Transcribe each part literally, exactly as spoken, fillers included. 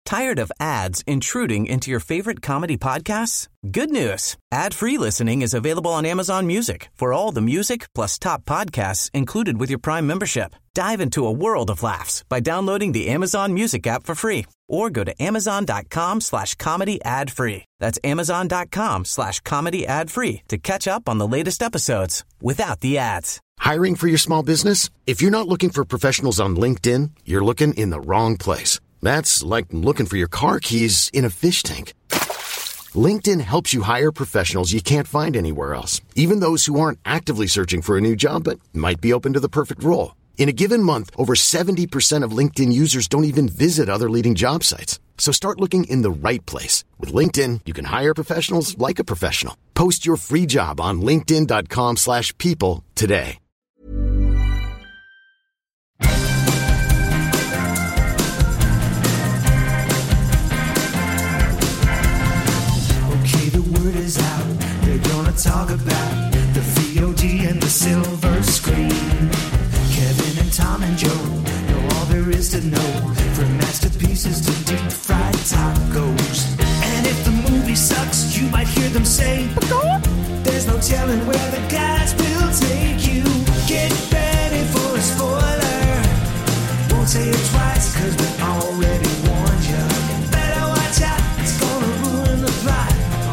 Tired of ads intruding into your favorite comedy podcasts? Good news. Ad-free listening is available on Amazon Music for all the music plus top podcasts included with your Prime membership. Dive into a world of laughs by downloading the Amazon Music app for free or go to amazon.com slash comedy ad free. That's amazon.com slash comedy ad free to catch up on the latest episodes without the ads. Hiring for your small business? If you're not looking for professionals on LinkedIn, you're looking in the wrong place. That's like looking for your car keys in a fish tank. LinkedIn helps you hire professionals you can't find anywhere else, even those who aren't actively searching for a new job but might be open to the perfect role. In a given month, over seventy percent of LinkedIn users don't even visit other leading job sites. So start looking in the right place. With LinkedIn, you can hire professionals like a professional. Post your free job on linkedin.com slash people today. Word is out, they're gonna talk about the V O D and the silver screen. Kevin and Tom and Joe know all there is to know, from masterpieces to deep fried tacos. And if the movie sucks, you might hear them say, there's no telling where the guys will take you. Get ready for a spoiler. Won't say it twice, cause we already warned you. Better watch out, it's gonna ruin the plot.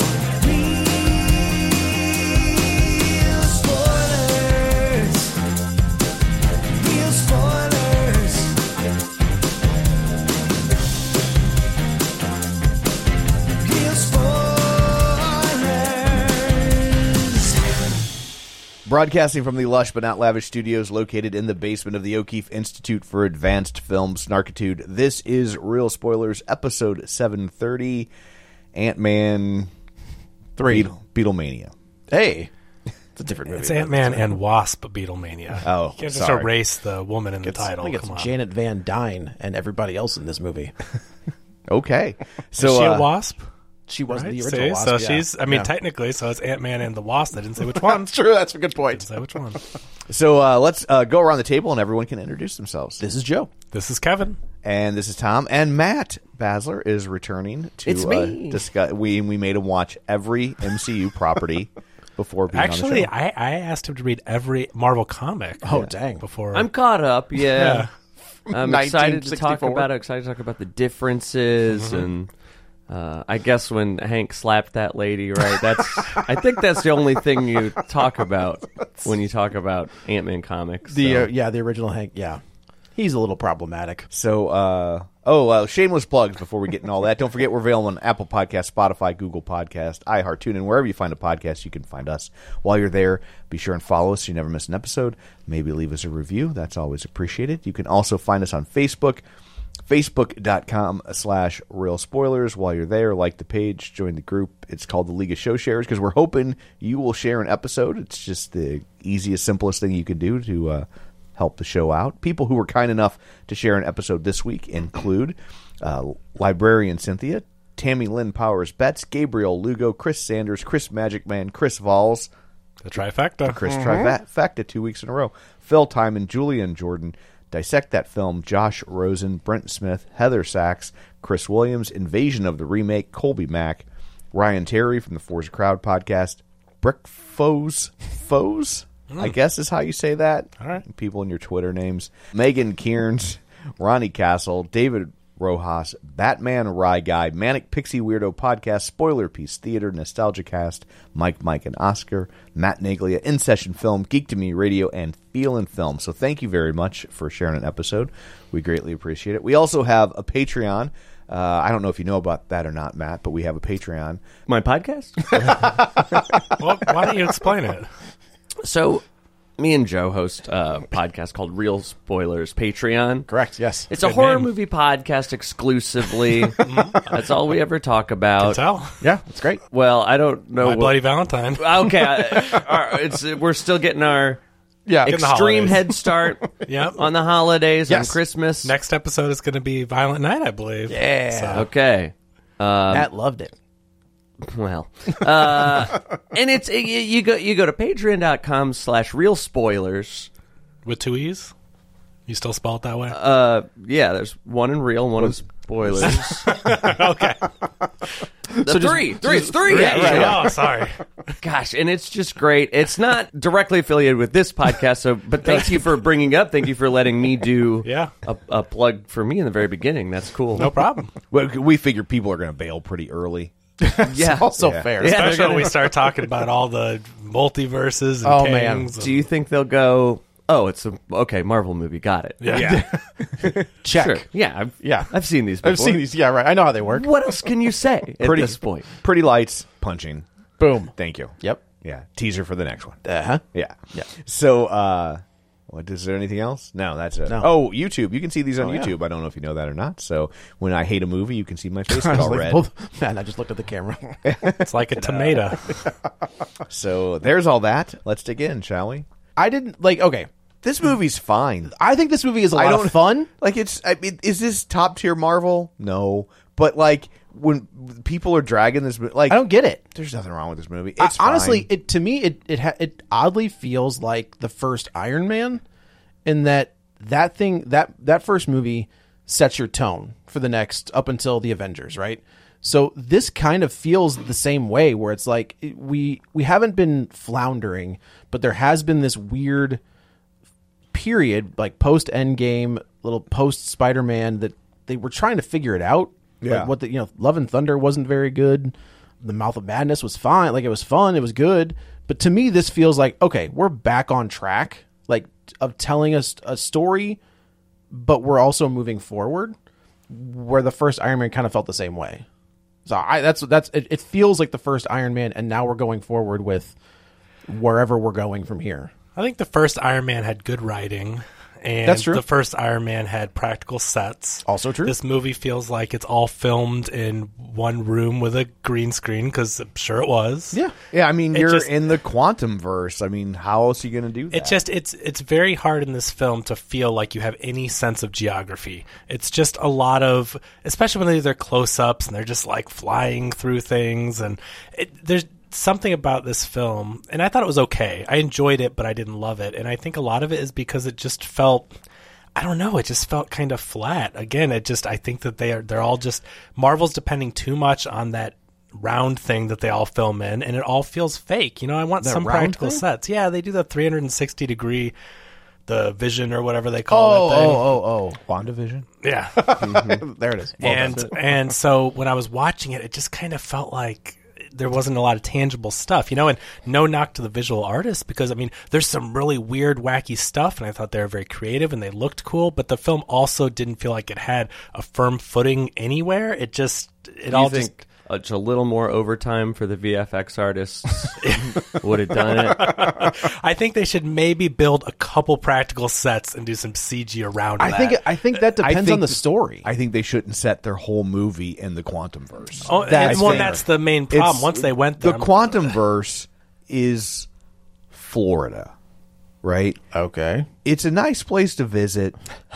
Broadcasting from the lush but not lavish studios located in the basement of the O'Keefe Institute for Advanced Film Snarkitude, this is Real Spoilers, episode seven thirty, Ant-Man three, Beetle, Beetlemania. Hey, it's a different movie. It's Ant-Man and Wasp Beetlemania. Oh, you can't just sorry. erase the woman in the it's, title. I think it's Come on. Janet Van Dyne and everybody else in this movie. Okay. So, is she uh, a wasp? She was Right? the See? original Wasp. So yeah. she's, I mean, Yeah. technically, so it's Ant-Man and the Wasp. I didn't say which one. That's true. That's a good point. Didn't say which one. So uh, let's uh, go around the table and everyone can introduce themselves. This is Joe. This is Kevin. And this is Tom. And Matt Basler is returning to It's me. Uh, discuss. We, we made him watch every M C U property before being Actually, on the show. I, I asked him to read every Marvel comic. Oh, dang. Before I'm caught up. Yeah, Yeah. I'm excited to talk nineteen sixty-four. about it. Excited to talk about the differences, Mm-hmm. and uh, I guess when Hank slapped that lady, right? That's I think that's the only thing you talk about when you talk about Ant-Man comics. The so. uh, yeah, the original Hank. Yeah, he's a little problematic. So, uh, oh, uh, shameless plugs before we get into all that. Don't forget we're available on Apple Podcasts, Spotify, Google Podcast, iHeart, TuneIn, wherever you find a podcast, you can find us. While you're there, be sure and follow us so you never miss an episode. Maybe leave us a review. That's always appreciated. You can also find us on Facebook, facebook.com slash real spoilers. While you're there, like the page, join the group. It's called the League of Show Sharers because we're hoping you will share an episode. It's just the easiest, simplest thing you can do to uh, help the show out. People who were kind enough to share an episode this week include uh, Librarian Cynthia, Tammy Lynn Powers Betts, Gabriel Lugo, Chris Sanders, Chris Magic Man, Chris Valls, the trifecta. Chris Trifecta two weeks in a row, Phil Timon, Julian Jordan, Dissect That Film, Josh Rosen, Brent Smith, Heather Sachs, Chris Williams, Invasion of the Remake, Colby Mack, Ryan Terry from the Forza Crowd podcast, Brick Foes, Foes, mm. I guess is how you say that. All right. People in your Twitter names. Megan Kearns, Ronnie Castle, David Rojas, Batman Rye Guy, Manic Pixie Weirdo Podcast, Spoiler Piece Theater, Nostalgia Cast, Mike, Mike, and Oscar, Matt Naglia, In Session Film, Geek to Me Radio, and Feel and Film. So thank you very much for sharing an episode. We greatly appreciate it. We also have a Patreon. Uh, I don't know if you know about that or not, Matt, but we have a Patreon. My podcast? Well, why don't you explain it? So, me and Joe host a podcast called Real Spoilers Patreon. Correct. Yes. It's a Good horror name. movie podcast exclusively. That's all we ever talk Can about. tell. Yeah, it's great. Well, I don't know. My what- Bloody Valentine. Okay, I- our- it's we're still getting our Yeah. Getting the extreme holidays. head start Yep. on the holidays, Yes. on Christmas. Next episode is going to be Violent Night, I believe. Yeah. So, Okay. Um, Matt loved it. Well, uh, and it's you, you go you go to patreon.com slash real spoilers. with two E's? You still spell it that way? Uh, yeah, there's one in real, one is spoilers. Okay. The three, three, it's three. Yeah, actually. right. Oh, sorry. Gosh, and it's just great. It's not directly affiliated with this podcast, so but thank you for bringing up. Thank you for letting me do Yeah. a, a plug for me in the very beginning. That's cool. No problem. Well, we figure people are going to bail pretty early. Yeah. Also Yeah. fair. Yeah. they're Especially gonna- when we start talking about all the multiverses and Oh, man. kings. Do you think they'll go? Oh, it's a okay Marvel movie. Got it. Yeah. Yeah. Check. Sure. Yeah. I've, Yeah. I've seen these. Before. I've seen these. Yeah, right. I know how they work. What else can you say at Pretty- this point? Pretty lights, punching. Boom. Thank you. Yep. Yeah. Teaser for the next one. Uh huh. Yeah. Yeah. So, uh, what is there anything else? No, that's it. No. Oh, YouTube. You can see these on Oh, yeah. YouTube. I don't know if you know that or not. So when I hate a movie, you can see my face I get was all like, red. well, man, I just looked at the camera. It's like a tomato. So there's all that. Let's dig in, shall we? I didn't like. Okay, This movie's fine. I think this movie is a I lot don't of fun. Like it's. I mean, is this top tier Marvel? No, but like when people are dragging this, mo- like I don't get it. There's nothing wrong with this movie. I- It's honestly, fine. it to me it it ha- it oddly feels like the first Iron Man, in that that thing that that first movie sets your tone for the next up until the Avengers, right? So this kind of feels the same way, where it's like it- we we haven't been floundering, but there has been this weird period, like post Endgame, little post Spider Man, that they were trying to figure it out. Yeah. Like what the you know, Love and Thunder wasn't very good. The Mouth of Madness was fine. Like it was fun. It was good. But to me, this feels like, okay, we're back on track, like of telling us a story, but we're also moving forward. Where the first Iron Man kind of felt the same way. So I that's that's it, it feels like the first Iron Man, and now we're going forward with wherever we're going from here. I think the first Iron Man had good writing. And That's true. The first Iron Man had practical sets. Also true. This movie feels like it's all filmed in one room with a green screen, because I'm sure it was. Yeah. yeah. I mean, It you're just- in the quantum verse. I mean, how else are you going to do that? It just it's it's very hard in this film to feel like you have any sense of geography. It's just a lot of, especially when they're close ups and they're just like flying through things, and it, there's something about this film, and I thought it was okay. I enjoyed it, but I didn't love it, and I think a lot of it is because it just felt, I don't know, it just felt kind of flat. Again, it just, I think that they are they're all just, Marvel's depending too much on that round thing that they all film in, and it all feels fake. You know, I want That some round practical thing? sets. Yeah, they do the three hundred sixty degree, the vision or whatever they Oh, call it. oh, oh, oh. WandaVision. Yeah. There it is. and and so when I was watching it, it just kind of felt like there wasn't a lot of tangible stuff, you know, and no knock to the visual artists, because I mean, there's some really weird, wacky stuff, and I thought they were very creative and they looked cool, but the film also didn't feel like it had a firm footing anywhere. It just, it Do all you think it's a little more overtime for the V F X artists would have done it? just, I think they should maybe build a couple practical sets and do some C G around I that. think I think that I depends think on the th- story. I think they shouldn't set their whole movie in the quantum verse. Oh, That's and, well, fair. that's the main problem. It's- Once they went there, the quantum verse is Florida, right? Okay. It's a nice place to visit,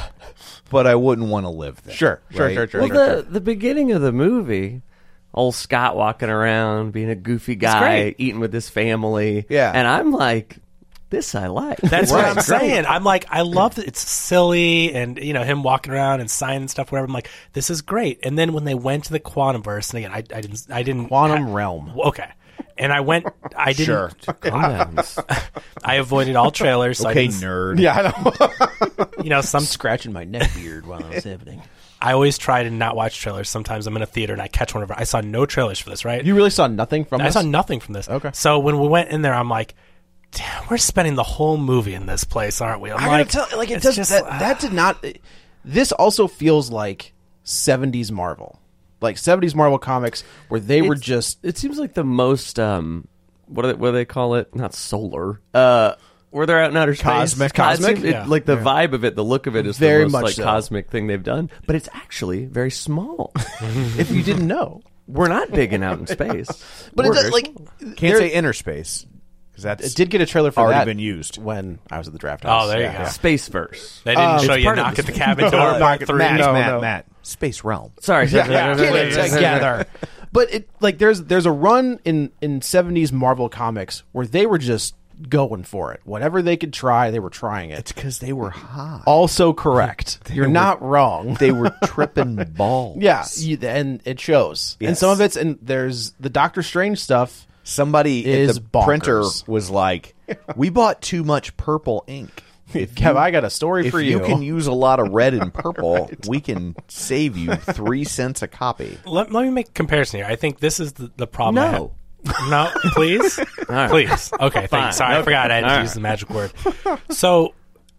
but I wouldn't want to live there. Sure, sure, right? sure, sure. Well, the the beginning of the movie, old Scott walking around, being a goofy guy, great. eating with his family. Yeah. And I'm like, this I like. That's Right, what I'm great. saying. I'm like, I love that it's silly, and you know, him walking around and signing stuff, whatever. I'm like, this is great. And then when they went to the quantum verse, and again, I, I didn't, I didn't Quantum ha- realm. Okay, and I went, I didn't, Sure. Calm down. I avoided all trailers. So I Okay, didn't, nerd. Yeah, I know. you know, some Scratching my neck beard while it was happening. I always try to not watch trailers. Sometimes I'm in a theater and I catch one of. I saw no trailers for this. Right? You really saw nothing from I this? saw nothing from this. Okay. So when we went in there, I'm like, damn, we're spending the whole movie in this place, aren't we? I'm I like, gotta tell, like it it's does just, that. uh, That did not. This also feels like seventies Marvel, like seventies Marvel comics, where they were It's- just It seems like the most, um, what do they, what do they call it? Not solar. Uh, where they're out in outer space. Cosmic. It Cosmic? seems- it- Yeah. Like the vibe of it, the look of it is Very the most much like so. cosmic thing they've done. But it's actually very small. if you didn't know. We're not big and out in space. But it We're does, very like small. Can't there- say inner space because that's it did get a trailer for already that been used. when I was at the draft house. Oh, there you Yeah. go. Space verse. They didn't show it's you part of knock the- at the cabin door, Uh, part three. Matt, No, Matt, no. Matt. Space realm. Sorry. Get it together. But it like there's there's a run in in seventies Marvel comics where they were just going for it. Whatever they could try, they were trying it. It's because they were hot. Also correct. You're were- not wrong. They were tripping balls. Yeah, you, and it shows. And Yes. some of it's, and there's the Doctor Strange stuff. Somebody Is at the bonkers. printer was like, "We bought too much purple ink. If Kev, I got a story if for you you. can use a lot of red and purple, we can save you three cents a copy." Let, let me make a comparison here. I think this is the, the problem. I No. had. No, please, right. please. Okay, thanks. Sorry, I Okay. forgot I had to All use right. the magic word. So,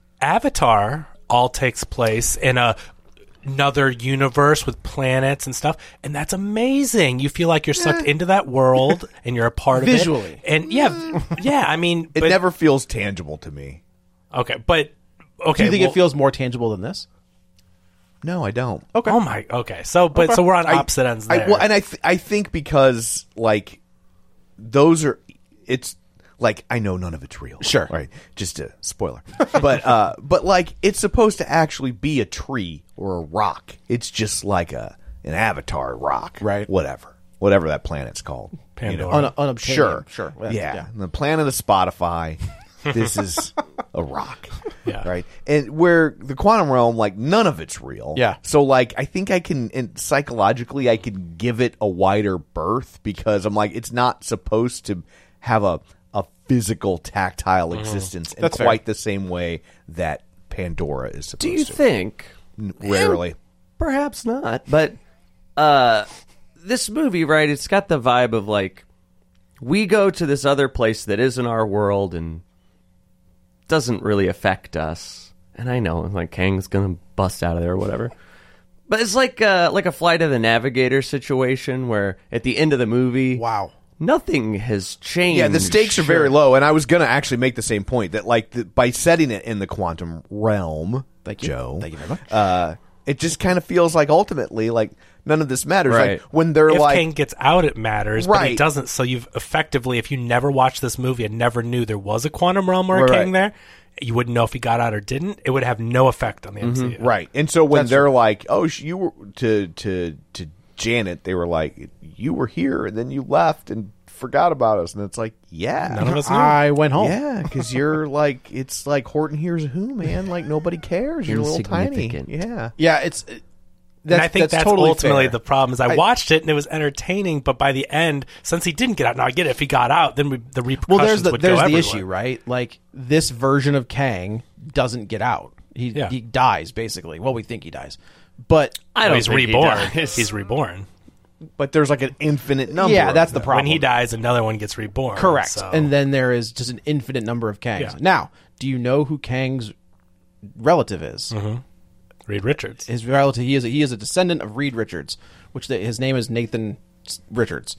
Avatar all takes place in a another universe with planets and stuff, and that's amazing. You feel like you're sucked into that world and you're a part of Visually. it. And yeah, yeah. I mean, It but, never feels tangible to me. okay, but okay. Do you think well- it feels more tangible than this? No, I don't. Okay. Oh my. Okay, so but Okay. so we're on I- opposite ends I, there. well, and I th- I think because like those are it's like I know none of it's real. Sure. Right. Just a spoiler. but uh but like it's supposed to actually be a tree or a rock. It's just like a an avatar rock. Right. Whatever. Whatever that planet's called. Pandora. Un- unobtainium. Sure. Sure. Yeah. Yeah. The planet of Spotify. This is a rock. Yeah. Right. And where the quantum realm, like none of it's real. Yeah. So like I think I can and psychologically I can give it a wider berth because I'm like it's not supposed to have a a physical tactile existence in That's fair. quite the same way that Pandora is supposed Do you to. think? N- Rarely. Perhaps not, but uh, this movie, right? It's got the vibe of like we go to this other place that isn't our world and doesn't really affect us. And I know, like Kang's gonna bust out of there or whatever. But it's like uh, like a Flight of the Navigator situation where at the end of the movie, Wow. nothing has changed. Yeah, the stakes are very low, and I was going to actually make the same point that, like, the, by setting it in the quantum realm, Thank you. Joe, Thank you very much. Uh, it just kind of feels like ultimately, like, none of this matters. Right. Like when they're if like, Kang gets out, it matters, but he Right. doesn't. So you've effectively, if you never watched this movie and never knew there was a quantum realm or a Right. Kang there, you wouldn't know if he got out or didn't. It would have no effect on the M C U. right, and so when That's they're like, oh, sh- you were to to to Janet, they were like, you were here, and then you left and forgot about us, and it's like, yeah, None of us knew. I went home. Yeah, because you're like, it's like Horton Hears a Who, man. Like nobody cares. You're a little tiny. Insignificant. Yeah. Yeah, it's. That's, and I think that's, totally ultimately fair. the problem. Is I, watched it and it was entertaining, but by the end, since he didn't get out, now I get it. If he got out, then we, the repercussions Well, there's the would there's go the everywhere. issue, right? Like this version of Kang doesn't get out. He Yeah. he dies basically. Well, we think he dies, but I Well, don't he's think he reborn. does. He's reborn. But there's like an infinite number. yeah, of that's the them. problem. When he dies, another one gets reborn. Correct. So- And then there is just an infinite number of Kangs. Yeah. Now, do you know who Kang's relative is? Reed Richards. His relative, he is a, he is a descendant of Reed Richards, which the, his name is Nathan S- Richards.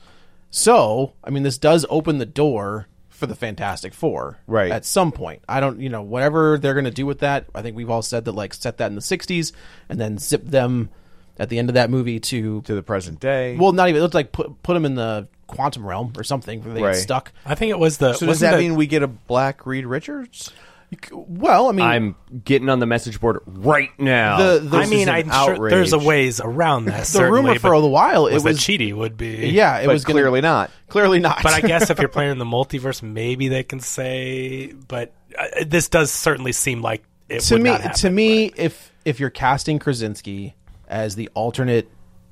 So, I mean, this does open the door for the Fantastic Four, Right. At some point, I don't, you know, whatever they're going to do with that. I think we've all said that, like, set that in the sixties and then zip them at the end of that movie to, to the present day. well, not even. It looks like put put them in the quantum realm or something where they Right. get stuck. I think it was the. so does wasn't that the- mean we get a black Reed Richards? Well, I mean, I'm getting on the message board right now. the, the I mean, is an I'm sure there's a outrage. ways around that. the certainly, rumor for but a while it was, was that Chidi would be. yeah, it But was gonna- clearly not. clearly not. But I guess if you're playing in the multiverse, maybe they can say. But uh, this does certainly seem like it to would me, not happen. to me, if if you're casting Krasinski as the alternate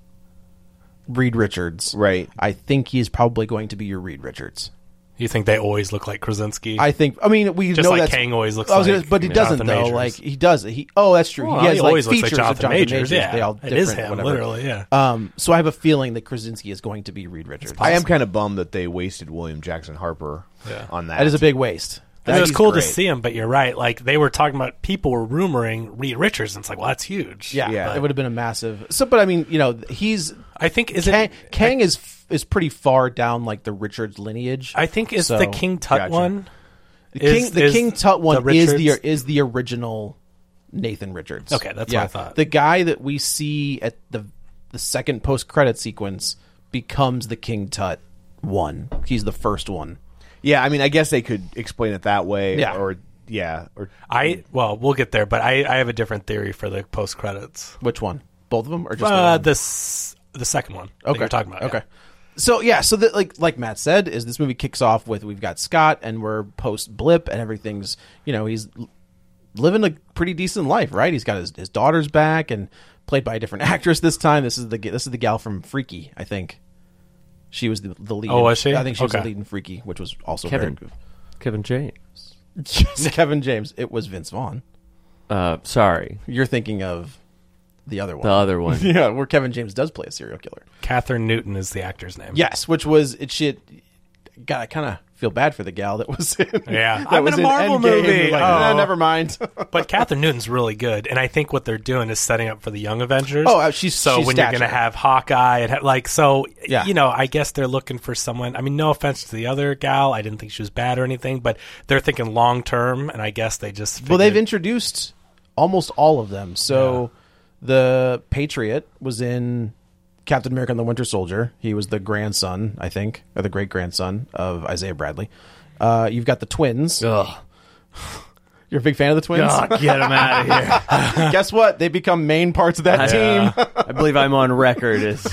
Reed Richards, Right. I think he's probably going to be your Reed Richards. You think they always look like Krasinski? I think. I mean, we Just know like that's Kang always looks I was like gonna- but he Jonathan doesn't though. Majors. Like he does. He oh, that's true. Well, he has he like always looks like features Jonathan of Jonathan Majors, Majors. yeah. They all It is different, him, whatever. literally, yeah. Um, so I have a feeling that Krasinski is going to be Reed Richards. I am kind of bummed that they wasted William Jackson Harper Yeah. on that. That is a big waste. And That it was is cool great. to see him, but you're right. Like they were talking about, people were rumoring Reed Richards, and it's like, well, that's huge. Yeah, Yeah. it would have been a massive. So, but I mean, you know, he's I think is Kang, it. Kang is is pretty far down like the Richards lineage. I think is So- the King Tut Gotcha. one. The is- King, the is King Tut one the is the Richards- is the original Nathan Richards. Okay, that's what I thought. The guy that we see at the the second post credit sequence becomes the King Tut one. He's the first one. Yeah, I mean, I guess they could explain it that way. Yeah. Or yeah. Or I well, we'll get there, but I, I have a different theory for the post credits. Which one? Both of them, or just the Uh, one? this the second one. that Okay, you're talking about. Okay. yeah. So yeah, so that like like Matt said, is this movie kicks off with we've got Scott and we're post blip and everything's, you know, he's living a pretty decent life, right? He's got his, his daughter's back and played by a different actress this time. This is the this is the gal from Freaky, I think. She was the, the lead. Oh, was she? I think she was Okay. the lead in Freaky, which was also Kevin. very good. Kevin James. Yes, Kevin James. It was Vince Vaughn. Uh, sorry, You're thinking of the other one. the other one. Yeah, where Kevin James does play a serial killer. Catherine Newton is the actor's name. Yes, which was it. Shit. God, I kind of feel bad for the gal that was in. Yeah. that I'm was in a Marvel Endgame. movie. Like, Oh. "Nah, never mind. But Catherine Newton's really good, and I think what they're doing is setting up for the Young Avengers. Oh, uh, she's- so she's when you're going to stature. have Hawkeye and ha- like so, Yeah. you know, I guess they're looking for someone. I mean, no offense to the other gal, I didn't think she was bad or anything, but they're thinking long term, and I guess they just Well, they've figured- introduced almost all of them. So the Patriot was in Captain America and the Winter Soldier. He was the grandson, I think, or the great grandson of Isaiah Bradley. Uh, you've got the twins. Ugh. You're a big fan of the twins? God, get him out of here. Guess what? They become main parts of that team. I believe I'm on record as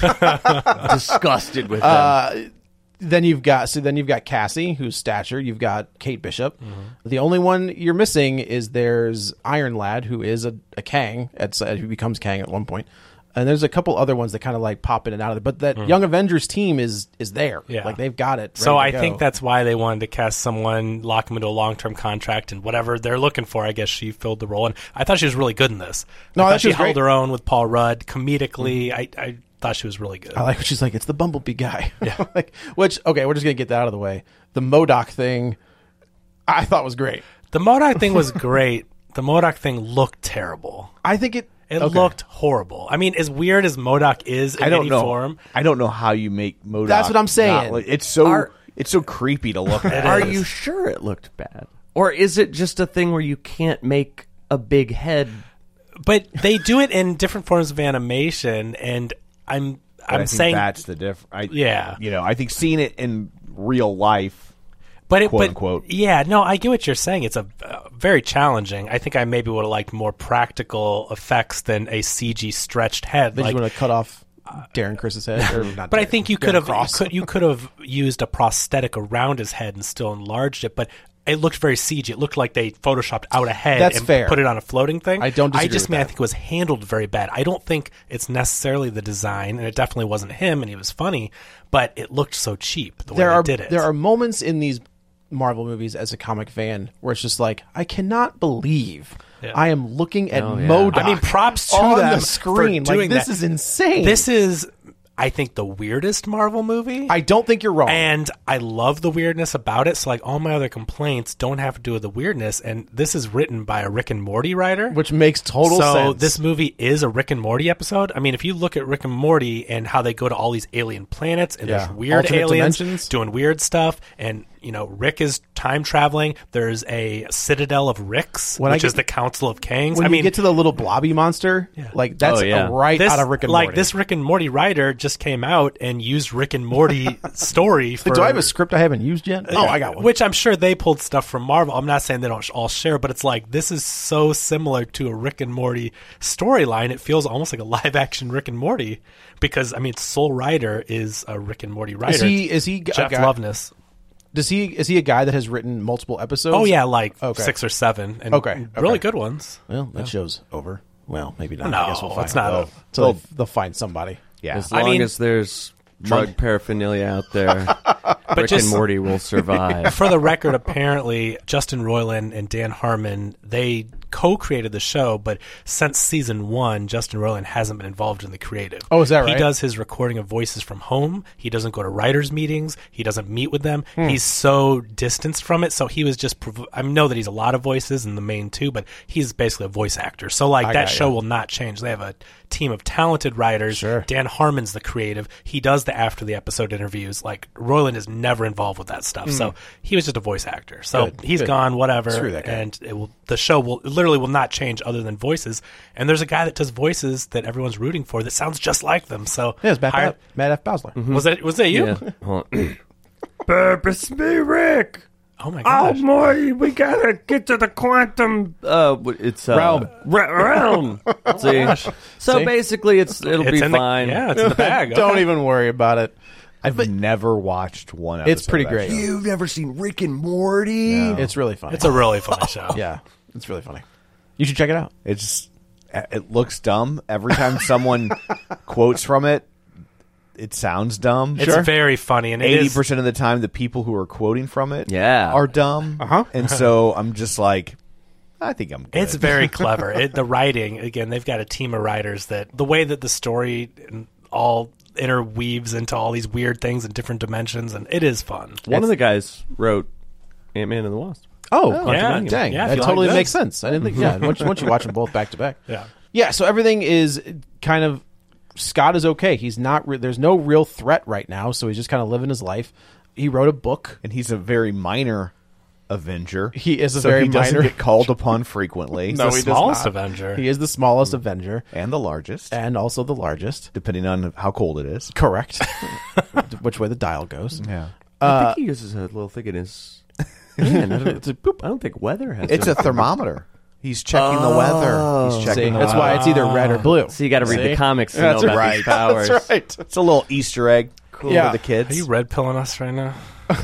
disgusted with them. Uh, then you've got so then you've got Cassie, who's Stature. You've got Kate Bishop. The only one you're missing is there's Iron Lad, who is a, a Kang. At, who becomes Kang at one point. And there's a couple other ones that kind of like pop in and out of it. But that Young Avengers team is is there. Yeah. Like they've got it. So ready I to think go. that's why they wanted to cast someone, lock them into a long term contract, and whatever they're looking for. I guess she filled the role, and I thought she was really good in this. No, I I thought thought she she was held great. her own with Paul Rudd comedically. I, I thought she was really good. I like what she's like. It's the Bumblebee guy. Yeah. like, which okay, we're just gonna get that out of the way. The MODOK thing, I thought was great. The MODOK thing was great. The MODOK thing looked terrible. I think it. It okay. looked horrible. I mean, as weird as MODOK is in I don't any know. form, I don't know how you make MODOK. That's what I'm saying. not look- it's so Are- it's so creepy to look at. Are you sure it looked bad? Or is it just a thing where you can't make a big head? but they do it in different forms of animation, and I'm But I I'm think saying that's the difference. Yeah. you know, I think seeing it in real life. But it, quote but, unquote. Yeah, no, I get what you're saying. It's a uh, very challenging. I think I maybe would have liked more practical effects than a C G stretched head. They like, just want to cut off Darren Chris's head, or not? but I Darren, think you Darren could have you Cross. could, you could have used a prosthetic around his head and still enlarged it. But it looked very C G. It looked like they photoshopped out a head That's and fair. put it on a floating thing. I don't I disagree just with mean I that. think it was handled very bad. I don't think it's necessarily the design, and it definitely wasn't him, and he was funny. But it looked so cheap the way there they are did it. there are moments in these Marvel movies as a comic fan where it's just like I cannot believe Yeah. I am looking at Oh, yeah. MODOK. I mean, props to on them the screen. for like doing this that. is insane. This is, I think, the weirdest Marvel movie. I don't think you're wrong. And I love the weirdness about it. So, like, all my other complaints don't have to do with the weirdness. And this is written by a Rick and Morty writer. which makes total so sense. this movie is a Rick and Morty episode. I mean, if you look at Rick and Morty and how they go to all these alien planets and Yeah. there's weird Alternate aliens dimensions. doing weird stuff, and you know Rick is time traveling. There's a citadel of Ricks, When I which get- is the Council of Kangs. when I you mean, get to the little blobby monster, like that's Oh, yeah. a right this, out of Rick and like Morty. this Rick and Morty writer just came out and used Rick and Morty story for. Like, do I have a script I haven't used yet? Oh, I got one. Which I'm sure they pulled stuff from Marvel. I'm not saying they don't sh- all share, but it's like this is so similar to a Rick and Morty storyline. It feels almost like a live action Rick and Morty because I mean, sole writer is a Rick and Morty writer. Is he? Is he? a Jeff guy- Loveness? Does he? Is he a guy that has written multiple episodes? Oh yeah, like Okay. six or seven, and Okay, really okay. good ones. Well, that show's over. Well, maybe not. No, I guess we'll find it's not out. over. So they'll, they'll find somebody. Yeah, As I long mean- as there's drug paraphernalia out there, Rick just- and Morty will survive. For the record, apparently Justin Roiland and Dan Harmon, they co-created the show, but since season one, Justin Roiland hasn't been involved in the creative. Oh, is that He right? does his recording of voices from home. He doesn't go to writers' meetings. He doesn't meet with them. Hmm. He's so distanced from it. So he was just. Prov- I know that he's a lot of voices in the main two, but he's basically a voice actor. So like I that got show you. will not change. They have a team of talented writers. Sure. Dan Harmon's the creative. He does the after the episode interviews. Like Roiland is never involved with that stuff. So he was just a voice actor. So Hmm. Good, he's good. gone. Whatever. Screw that guy. And it will. The show will it literally will not change other than voices. And there's a guy that does voices that everyone's rooting for that sounds just like them. So Yeah, it's Matt, hire- Matt F. Bowsler. was that was that you? Yeah. Hold on. Purpose me, Rick. Oh my Oh, gosh. boy, we gotta get to the quantum. Uh, what- it's uh, Realm. Re- realm. See, so See? basically, it's it'll It's be in the- fine. yeah, it's in the bag. Don't Okay. even worry about it. I've never watched one episode. It's pretty of that great. show. You've never seen Rick and Morty? It's really funny. It's a really funny show. yeah, it's really funny. You should check it out. It's it looks dumb every time someone quotes from it. It sounds dumb. It's very funny, and it eighty is percent of the time, the people who are quoting from it, Yeah. are dumb. Uh-huh. And so I'm just like, I think I'm good. It's very clever. It, the writing, again, they've got a team of writers that the way that the story all interweaves into all these weird things in different dimensions, and it is fun. One of the guys wrote Ant-Man and the Wasp. Oh, yeah. dang! Yeah, if that you totally like makes this. sense. I didn't think. Yeah, once, once you watch them both back to back. Yeah. Yeah. So everything is kind of Scott is okay. He's not. Re- there's no real threat right now, so he's just kind of living his life. He wrote a book. and he's a very minor Avenger. He is a so very he doesn't minor- get called upon frequently. No, the he does smallest not. Avenger. He is the smallest Avenger and the largest, and also the largest. depending on how cold it is. Correct. Which way the dial goes. Yeah, I think he uses a little thing in his hand. I don't, It's a boop. I don't think weather has it's to- a thermometer. He's checking the weather. He's checking See, the that's weather. why it's either red or blue. So you got to read See? the comics to That's know about right. these powers. That's right. It's a little Easter egg cool Yeah. for the kids. Are you red pilling us right now?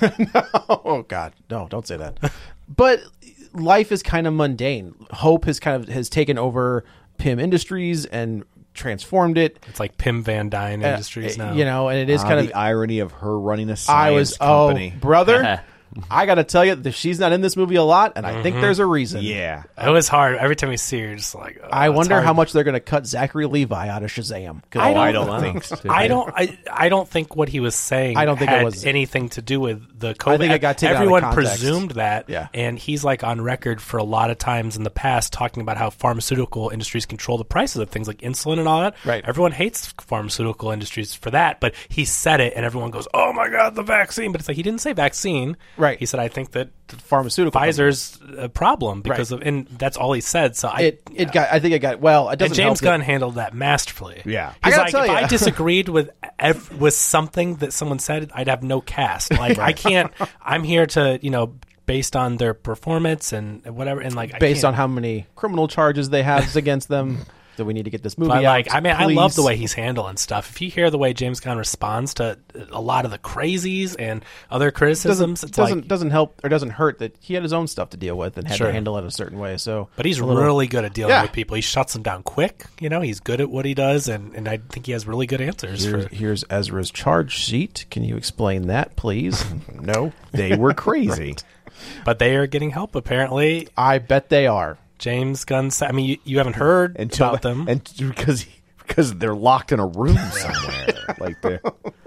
Oh God, no! Don't say that. But life is kind of mundane. Hope has kind of has taken over P I M Industries and transformed it. It's like Pim Van Dyne Industries Uh, now. You know, and it is Ah, kind of the irony of her running a I science was company. oh brother. I got to tell you that she's not in this movie a lot, and I think there's a reason. Yeah, It was hard. Every time we see her, you're just like, oh, I it's wonder hard. how much they're going to cut Zachary Levi out of Shazam. 'Cause I Oh, I don't- don't think so. I don't. I, I don't think what he was saying. I don't think it had was- anything to do with the COVID. I think it got taken out of Everyone context. presumed that. Yeah. And he's like on record for a lot of times in the past talking about how pharmaceutical industries control the prices of things like insulin and all that. Right. Everyone hates pharmaceutical industries for that, but he said it, and everyone goes, "Oh my God, the vaccine!" But it's like he didn't say vaccine. Right. He said, "I think that Pharmaceutical Pfizer's a problem because Right. of," and that's all he said. So I. It it got. I think it got. Well, it And doesn't. James help Gunn that- handled that masterfully. Yeah. I he's gotta like, tell if ya. I disagreed with ev- with something that someone said, I'd have no cast. Like I can't. I'm here to, you know, based on their performance and whatever, and like I based can't- on how many criminal charges they have against them. That we need to get this movie But out. like, I mean, I love please. the way he's handling stuff. If you hear the way James Gunn responds to a lot of the crazies and other criticisms, doesn't it's doesn't, like. doesn't help or doesn't hurt that he had his own stuff to deal with and had Sure. to handle it a certain way. So, But he's a little- really good at dealing Yeah. with people. He shuts them down quick. You know, he's good at what he does, and, and I think he has really good answers. Here's, For, here's Ezra's charge sheet. Can you explain that, please? No, they were crazy. but they are getting help apparently. I bet they are. James Gunn. sa- I mean, you, you haven't heard Until about them. and because because they're locked in a room somewhere. like they're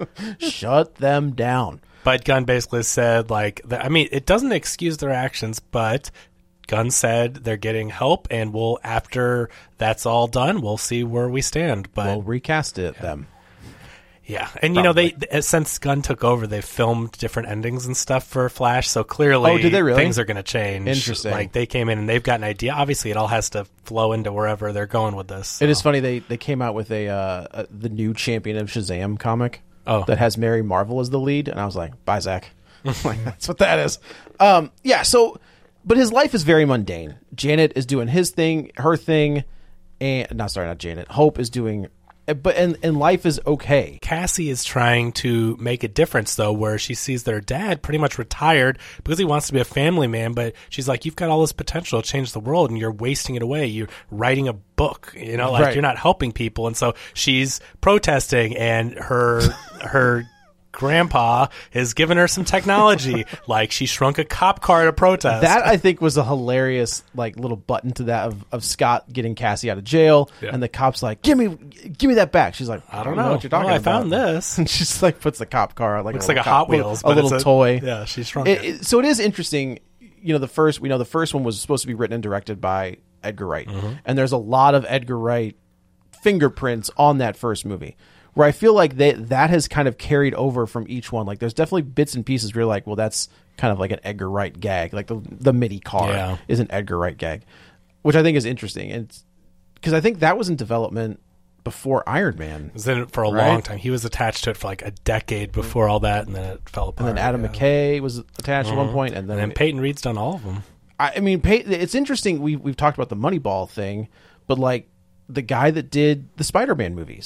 Shut them down. But Gunn basically said, like, the, I mean, it doesn't excuse their actions, but Gunn said they're getting help, and we'll, after that's all done, we'll see where we stand. But We'll recast it. Them. yeah, and you know, they th- since Gunn took over, they've filmed different endings and stuff for Flash, so clearly, Oh, did they really? things are going to change. Interesting. Like they came in and they've got an idea. Obviously, it all has to flow into wherever they're going with this. It is so. funny they they came out with a, uh, a the new Champion of Shazam comic. Oh. that has Mary Marvel as the lead, and I was like, bye, Zach. Like, that's what that is. Um, yeah. So, but his life is very mundane. Janet is doing his thing, her thing, and no, sorry, not Janet. Hope is doing, but and and life is okay. Cassie is trying to make a difference, though, where she sees that her dad pretty much retired because he wants to be a family man, but she's like, you've got all this potential to change the world, and you're wasting it away. You're writing a book, you know, like Right. you're not helping people. And so she's protesting, and her her grandpa is giving her some technology, like she shrunk a cop car to protest. That I think was a hilarious like little button to that of, of Scott getting Cassie out of jail, Yeah. and the cop's like, "Give me, give me that back." She's like, I don't know. what you're talking Well, I about. found this. And she's like puts the cop car like Looks a like a little Hot cop- little- Wheels, a but little it's a- toy. Yeah, she shrunk It- it. it- so it is interesting. You know, the first we know the first one was supposed to be written and directed by Edgar Wright, Mm-hmm. and there's a lot of Edgar Wright fingerprints on that first movie. Where I feel like they, that has kind of carried over from each one. Like there's definitely bits and pieces where you're like, well, that's kind of like an Edgar Wright gag. Like the the MIDI car Yeah. is an Edgar Wright gag, which I think is interesting. And because I think that was in development before Iron Man. was in it for a Right? long time. He was attached to it for like a decade before all that, and then it fell apart. And then Adam yeah. McKay was attached at one point, and then, And then Peyton Reed's done all of them. I, I mean, Pey- it's interesting. We we've talked about the Moneyball thing, but like the guy that did the Spider-Man movies,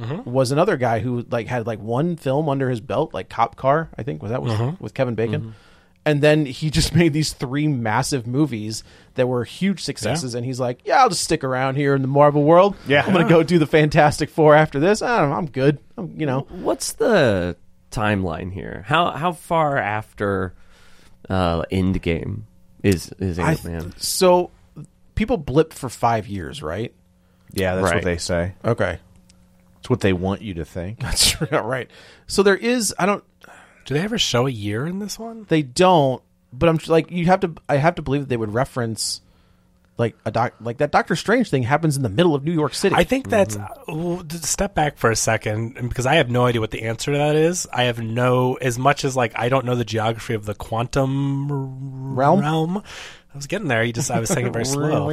Mm-hmm. was another guy who like had like one film under his belt, like Cop Car, I think was that was Mm-hmm. with Kevin Bacon. Mm-hmm. And then he just made these three massive movies that were huge successes. Yeah. And he's like, yeah, I'll just stick around here in the Marvel world. Yeah. I'm going to go do the Fantastic Four after this. I don't know, I'm good. I'm, you know, What's the timeline here? How how far after uh, Endgame is is I Ant Man? th- so people blip for five years, right? Yeah, that's Right. what they say. Okay. It's what they want you to think. That's true. Right. So there is, I don't, Do they ever show a year in this one? they don't, but I'm like, you have to, I have to believe that they would reference like a doc, like that Doctor Strange thing happens in the middle of New York City. I think that's uh, to step back for a second, and because I have no idea what the answer to that is. I have no, as much as like I don't know the geography of the quantum Realm? Realm. I was getting there. You just I was saying it very slow.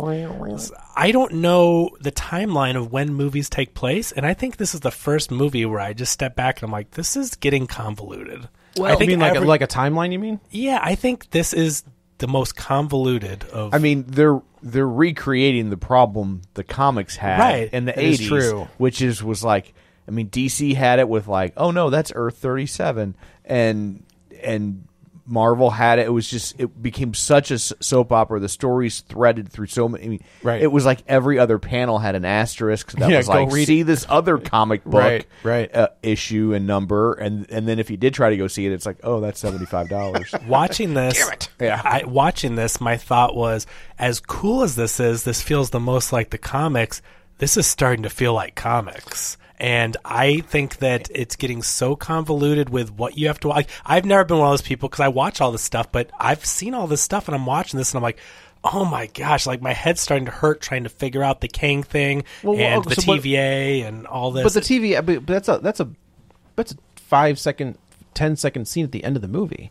I don't know the timeline of when movies take place, and I think this is the first movie where I just step back and I'm like, this is getting convoluted. Well, I think you mean like, every- a, like a timeline, you mean? yeah, I think this is the most convoluted of. I mean, they're they're recreating the problem the comics had Right. in the It is eighties, true. which is was like, I mean, D C had it with like, oh no, that's Earth thirty-seven, and and Marvel had it. It was just it became such a s- soap opera. The stories threaded through so many. I mean, Right. it was like every other panel had an asterisk that Yeah, was go like, read see this other comic book Right, right. Uh, issue and number, and and then if you did try to go see it, it's like, oh, that's seventy-five dollars. watching this, Yeah. I, watching this, my thought was, as cool as this is, this feels the most like the comics. This is starting to feel like comics. And I think that it's getting so convoluted with what you have to watch. I've never been one of those people because I watch all this stuff, but I've seen all this stuff and I'm watching this and I'm like, oh my gosh, like my head's starting to hurt trying to figure out the Kang thing Well, well, and the so what- T V A and all this. But the T V, but but that's a that's a that's a five second, ten second scene at the end of the movie.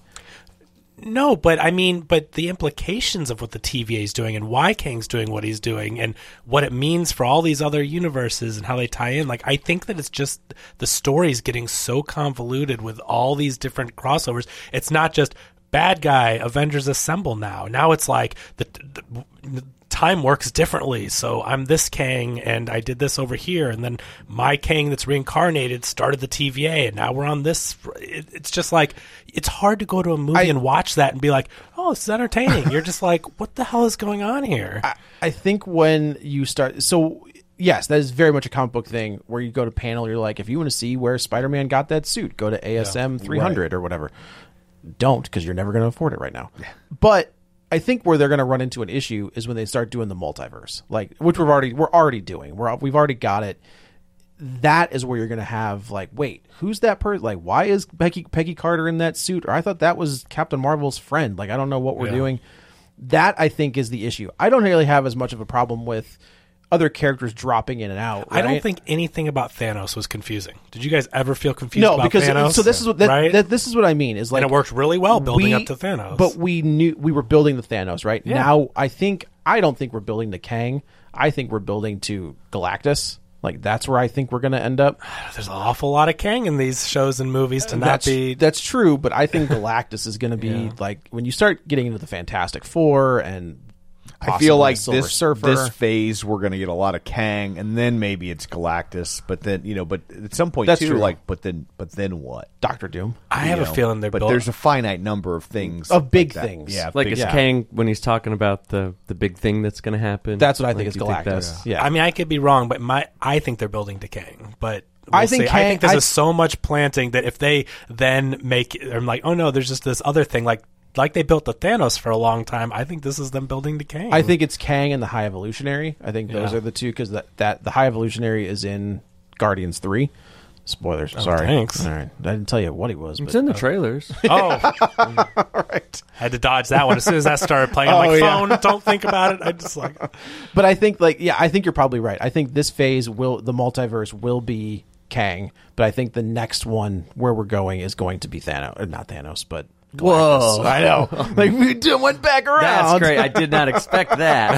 No, but I mean, but the implications of what the T V A is doing and why Kang's doing what he's doing and what it means for all these other universes and how they tie in. Like, I think that it's just the story's getting so convoluted with all these different crossovers. It's not just bad guy, Avengers assemble now. Now it's like the, the, the time works differently. So I'm this Kang and I did this over here. And then my Kang that's reincarnated started the T V A and now we're on this. It, it's just like, it's hard to go to a movie I- and watch that and be like, oh, this is entertaining. You're just like, what the hell is going on here? I, I think when you start, so yes, that is very much a comic book thing where you go to panel, you're like, if you want to see where Spider-Man got that suit, go to A S M three hundred or whatever. Don't, because you're never going to afford it right now. But I think where they're going to run into an issue is when they start doing the multiverse, like which we're already we're already doing. We're we've already got it. That is where you're going to have like, wait, who's that person? Like, why is Peggy Peggy Carter in that suit? Or I thought that was Captain Marvel's friend. Like, I don't know what we're Yeah. doing. That I think is the issue. I don't really have as much of a problem with other characters dropping in and out. I don't right? think anything about Thanos was confusing. Did you guys ever feel confused no about because Thanos? so this is what that, right? that, this is what I mean is like and it worked really well building we- up to Thanos. But we knew we were building the Thanos, right? Yeah. Now I think I don't think we're building to Kang. I think we're building to Galactus. Like that's where I think we're going to end up. there's an awful lot of Kang in these shows and movies to not That's be. that's true, but I think Galactus is going to be Yeah. like when you start getting into the Fantastic Four and I feel like possibly the Silver this Surfer. this phase we're going to get a lot of Kang, and then maybe it's Galactus. But then you know, but at some point That's too, true. like, but then, but then what? Doctor Doom I You have know? a feeling they're But built- there's a finite number of things Of big like that. things. Yeah, Like big- is yeah. Kang when he's talking about the the big thing that's going to happen? That's what I Like, think is you think Galactus. that's- yeah, I mean, I could be wrong, but my I think they're building to Kang. But we'll I think see. I Kang- think this I- is so much planting that if they then make, I'm like, oh no, there's just this other thing, like like they built the Thanos for a long time. I think this is them building to Kang. I think it's Kang and the High Evolutionary. I think those Yeah. are the two because that, that the High Evolutionary is in Guardians three. Spoilers. Sorry. thanks. All right. I didn't tell you what he was. It's But, in the trailers. Oh, right. Had to dodge that one as soon as that started playing. I'm Oh, like, yeah. phone, don't think about it. I just like, but I think like yeah, I think you're probably right. I think this phase will the multiverse will be Kang, but I think the next one where we're going is going to be Thanos, or not Thanos, but Galactus. Whoa. I know. Like we just went back around. That's great. I did not expect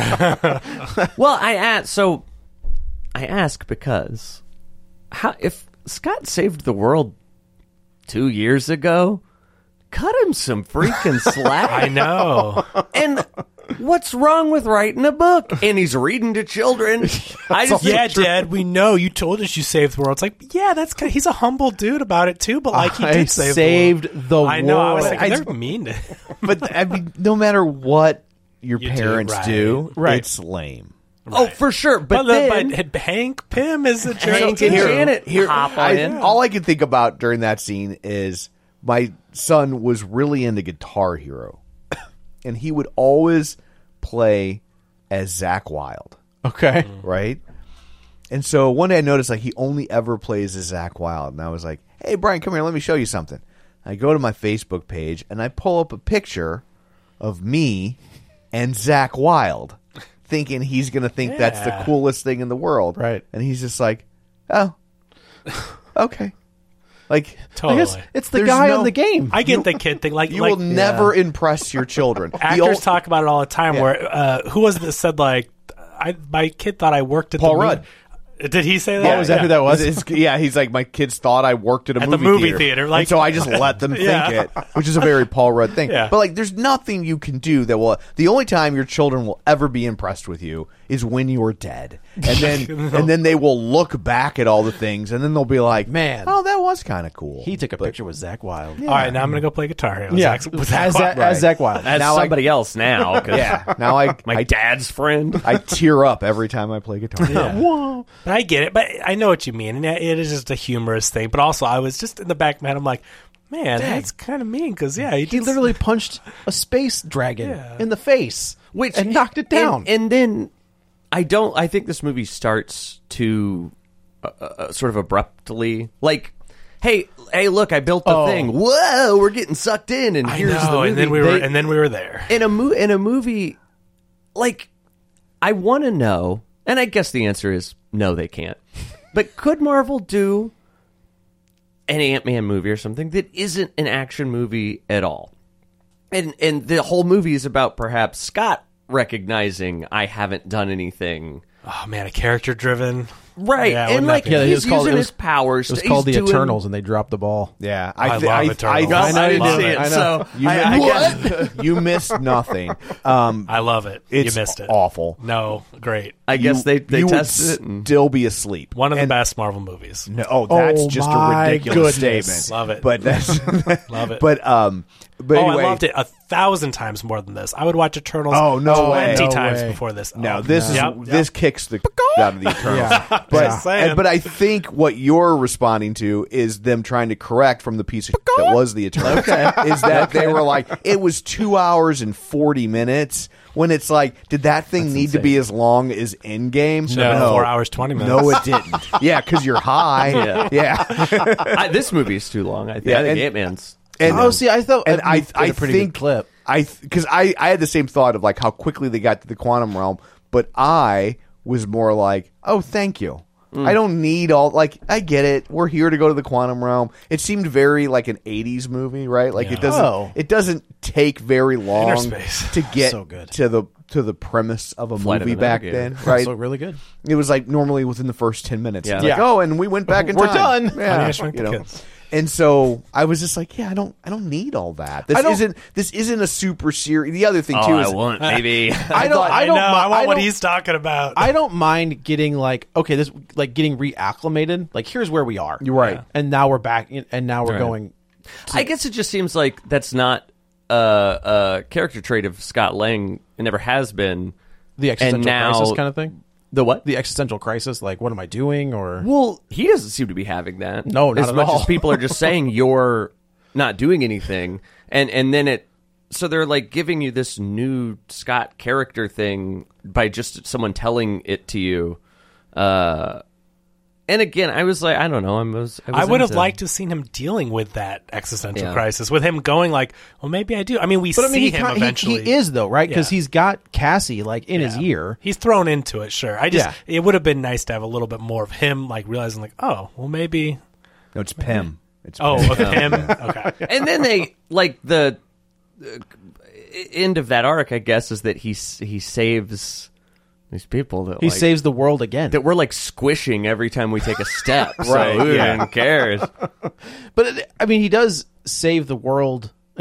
that. Well, I asked. So I ask because how if Scott saved the world two years ago, cut him some freaking slack. I know. And what's wrong with writing a book? And he's reading to children. I just Yeah, Dad, we know you told us you saved the world. It's like, yeah, that's kind of, he's a humble dude about it too, but like he I did save saved the world. the I know. I was world. like, I- they're mean to But I mean, no matter what your You do, parents right. do, Right. it's lame. Oh, for sure. But, But, then but Hank Pym is a jerk. Hank too. and Janet Here, hop on I- in. all I can think about during that scene is my son was really into Guitar Hero, and he would always play as Zach Wilde, Okay. right? And so one day I noticed like he only ever plays as Zach Wilde, and I was like, "Hey, Brian, come here, let me show you something." I go to my Facebook page and I pull up a picture of me and Zach Wilde, thinking he's going to think that's the Yeah. coolest thing in the world, Right. And he's just like, "Oh, okay." Like, I Totally. guess it's the There's guy no- on the game. I get the kid thing. Like, you like will never impress your children. The actors ol- talk about it all the time. Yeah. Where uh, who was it that said like, I my kid thought I worked at Paul the mo- Rudd. Did he say that? Yeah, was that who that was? It's- it's- yeah, he's like, my kids thought I worked at a At the movie movie theater. theater, And like- so I just let them think Yeah. it, which is a very Paul Rudd thing. Yeah. But like, there's nothing you can do that will. The only time your children will ever be impressed with you is when you're dead, and then and then they will look back at all the things, and then they'll be like, Man. oh, that was kind of cool. He took a picture with Zach Wilde. All right, now I'm gonna go play guitar here. with Yeah, Zach- with as, Zach Zach, Wilde. as Zach Wilde. as Now I- somebody else now. 'cause Yeah. Now I my I, dad's friend. I tear up every time I play guitar. Whoa. But I get it. But I know what you mean, and it is just a humorous thing. But also, I was just in the back of my head. I'm like, man, that's kind of mean because yeah, he, He did- literally punched a space dragon Yeah. in the face, Which and knocked it down. And, and then I don't. I think this movie starts to uh, uh, sort of abruptly, like, hey, hey, look, I built the Oh. thing. Whoa, we're getting sucked in, and I here's know, the movie. and then we were, They- and then we were there. in a mo- in a movie, like, I want to know, and I guess the answer is no, they can't. But could Marvel do an Ant-Man movie or something that isn't an action movie at all? And and the whole movie is about perhaps Scott recognizing I haven't done anything Oh man, a character driven. right, Yeah, and wouldn't that like be Yeah, it he's was called- using it was- his powers. It was He's called the doing- Eternals, and they dropped the ball. Yeah, I thi- love I, Eternals. No, I I, didn't love see it. it, I know. so You, I, mi- I what? guess You missed nothing. Um, I love it. it's you missed it. awful. No, great. I guess You- they they you would tested it. And, still be asleep. One of And- the best Marvel movies. No, oh, that's Oh just a my ridiculous goodness. statement. Love it. But that's Love it. But um, but oh, anyway, I loved it a thousand times more than this. I would watch Eternals. Oh, no way. twenty No times way. before this. No, Oh, this is Yep, this yep. kicks the out of the Eternals. Yeah. But Just saying. and- but I think what you're responding to is them trying to correct from the piece of that was the Eternals. Is that they were like it was two hours and forty minutes when it's like did that thing need to be as long as Endgame? No, four hours, twenty minutes. No, it didn't. Yeah, because you're high. Yeah. yeah. I, this movie is too long. I think, Yeah, I think and- Ant Man's. And, Oh, see, I thought and it I, moved at I a pretty think good clip. I because I, I had the same thought of like how quickly they got to the quantum realm, but I was more like, oh, thank you. Mm. I don't need all like I get it. We're here to go to the quantum realm. It seemed very like an eighties movie, right? Like it doesn't Oh. it doesn't take very long space. to get So good. to the to the premise of a Flight of movie the back Navigator. then, right? So really good. It was like normally within the first ten minutes. Yeah. It's like, Yeah. oh, and we went back in We're time. done. Yeah, Honey, I Shrunk you the know. Kids. And so I was just like, yeah, I don't, I don't need all that. This I don't- isn't, this isn't a super serious. The other thing Oh, too I is, want maybe. I don't. thought- I I don't. know. mi- I want what don't- he's talking about. I don't mind getting like okay, this like getting reacclimated. Like here's where we are. You're right. And now we're back. in- And now we're Right. going. I guess it just seems like that's not uh, a character trait of Scott Lang. It never has been. The existential And now- crisis kind of thing. The what? The existential crisis. Like, what am I doing? Or Well, he doesn't seem to be having that. No, not as at much all. as people are just saying you're not doing anything, and and then it. So they're like giving you this new Scott character thing by just someone telling it to you. Uh, and again, I was like, I don't know. I was. I, was I would have into- liked to have seen him dealing with that existential Yeah. crisis, with him going like, well, maybe I do. I mean, we But I mean, see he, him kind- he, eventually. he is though, right? Because Yeah. he's got Cassie like in his Yeah. ear. He's thrown into it, sure. I just, Yeah. it would have been nice to have a little bit more of him, like realizing, like, oh, well, maybe. no, it's Pym. It's Oh, Pym. of him. Okay. And then they like the uh, end of that arc. I guess is that he s- he saves these people that He like, saves the world again. that we're like squishing every time we take a step. Right, So who yeah. even cares? But it, I mean, he does save the world